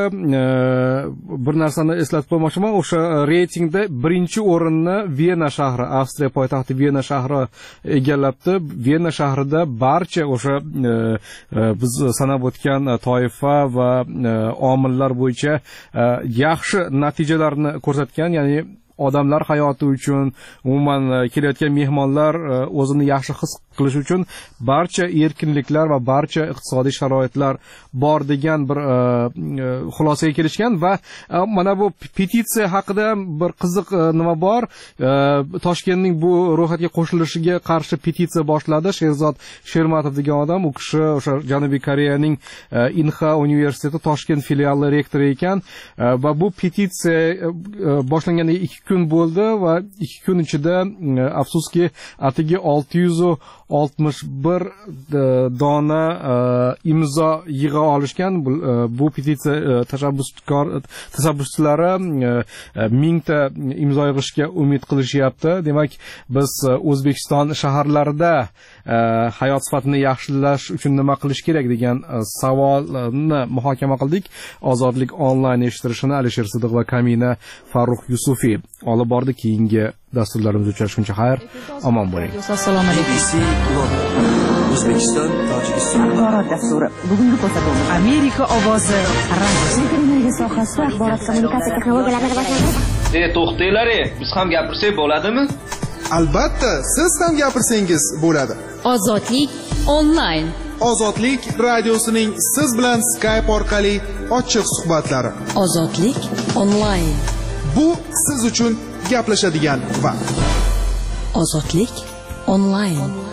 bir narsani eslatib qo'ymoqchiman. O'sha reytingda birinchi o'rinni Viyana shahri, Avstriya poytaxti Viyana shahri egallabdi. Viyana shahrida barcha o'sha biz sanab o'tgan toifa va omillar bo'yicha yaxshi natijalarni ko'rsatgan, ya'ni odamlar hayoti uchun, umuman kelayotgan mehmonlar o'zini yaxshi his qilish uchun barcha erkinliklar va barcha iqtisodiy sharoitlar bor degan bir xulosaga kelishgan va mana bu petitsiya haqida bir qiziq nima bor. Toshkentning bu ro'yxatga qo'shilishiga qarshi petitsiya boshladi Sherzod Shermatov degan odam. U kishi o'sha Janubiy Koreyaning Inha universiteti Toshkent filiali rektori ekan va bu petitsiya boshlanganiga ikki kun bo'ldi va ikki kun ichida afsuski atigi olti yuz oltmish bir dona imzo yig'a olishgan. Bu petitsiya tashabbuskor tashabbuschilari mingta imzo yig'ishga umid qilishyapti. Demak, biz O'zbekiston shaharlarida hayot sifatini yaxshilash uchun nima qilish kerak degan savolni muhokama qildik. Ozodlik onlayn eshittirishini Alisher Sidiq va Kamina Farruh Yusufiy olib bordi. Keyingi dasturlarimizda uchrashguncha xayr, omon bo'ling. Assalomu alaykum. O'zbekiston, Tojikiston axborot dasturi. Bugungi ko'rsatuvimiz Amerika ovozi radiosi. Televiziya sohasida axborot kommunikatsiya texnologiyalarini rivojlantirish. E, to'xtanglar, biz ham gapirsak bo'ladimi? Albatta, siz ham gapirsangiz bo'ladi. Ozodlik onlayn. Ozodlik radiosining siz bilan Skype orqali ochiq suhbatlari. Ozodlik onlayn. Bu siz uchun gaplashadigan vaqt. Ozodlik onlayn.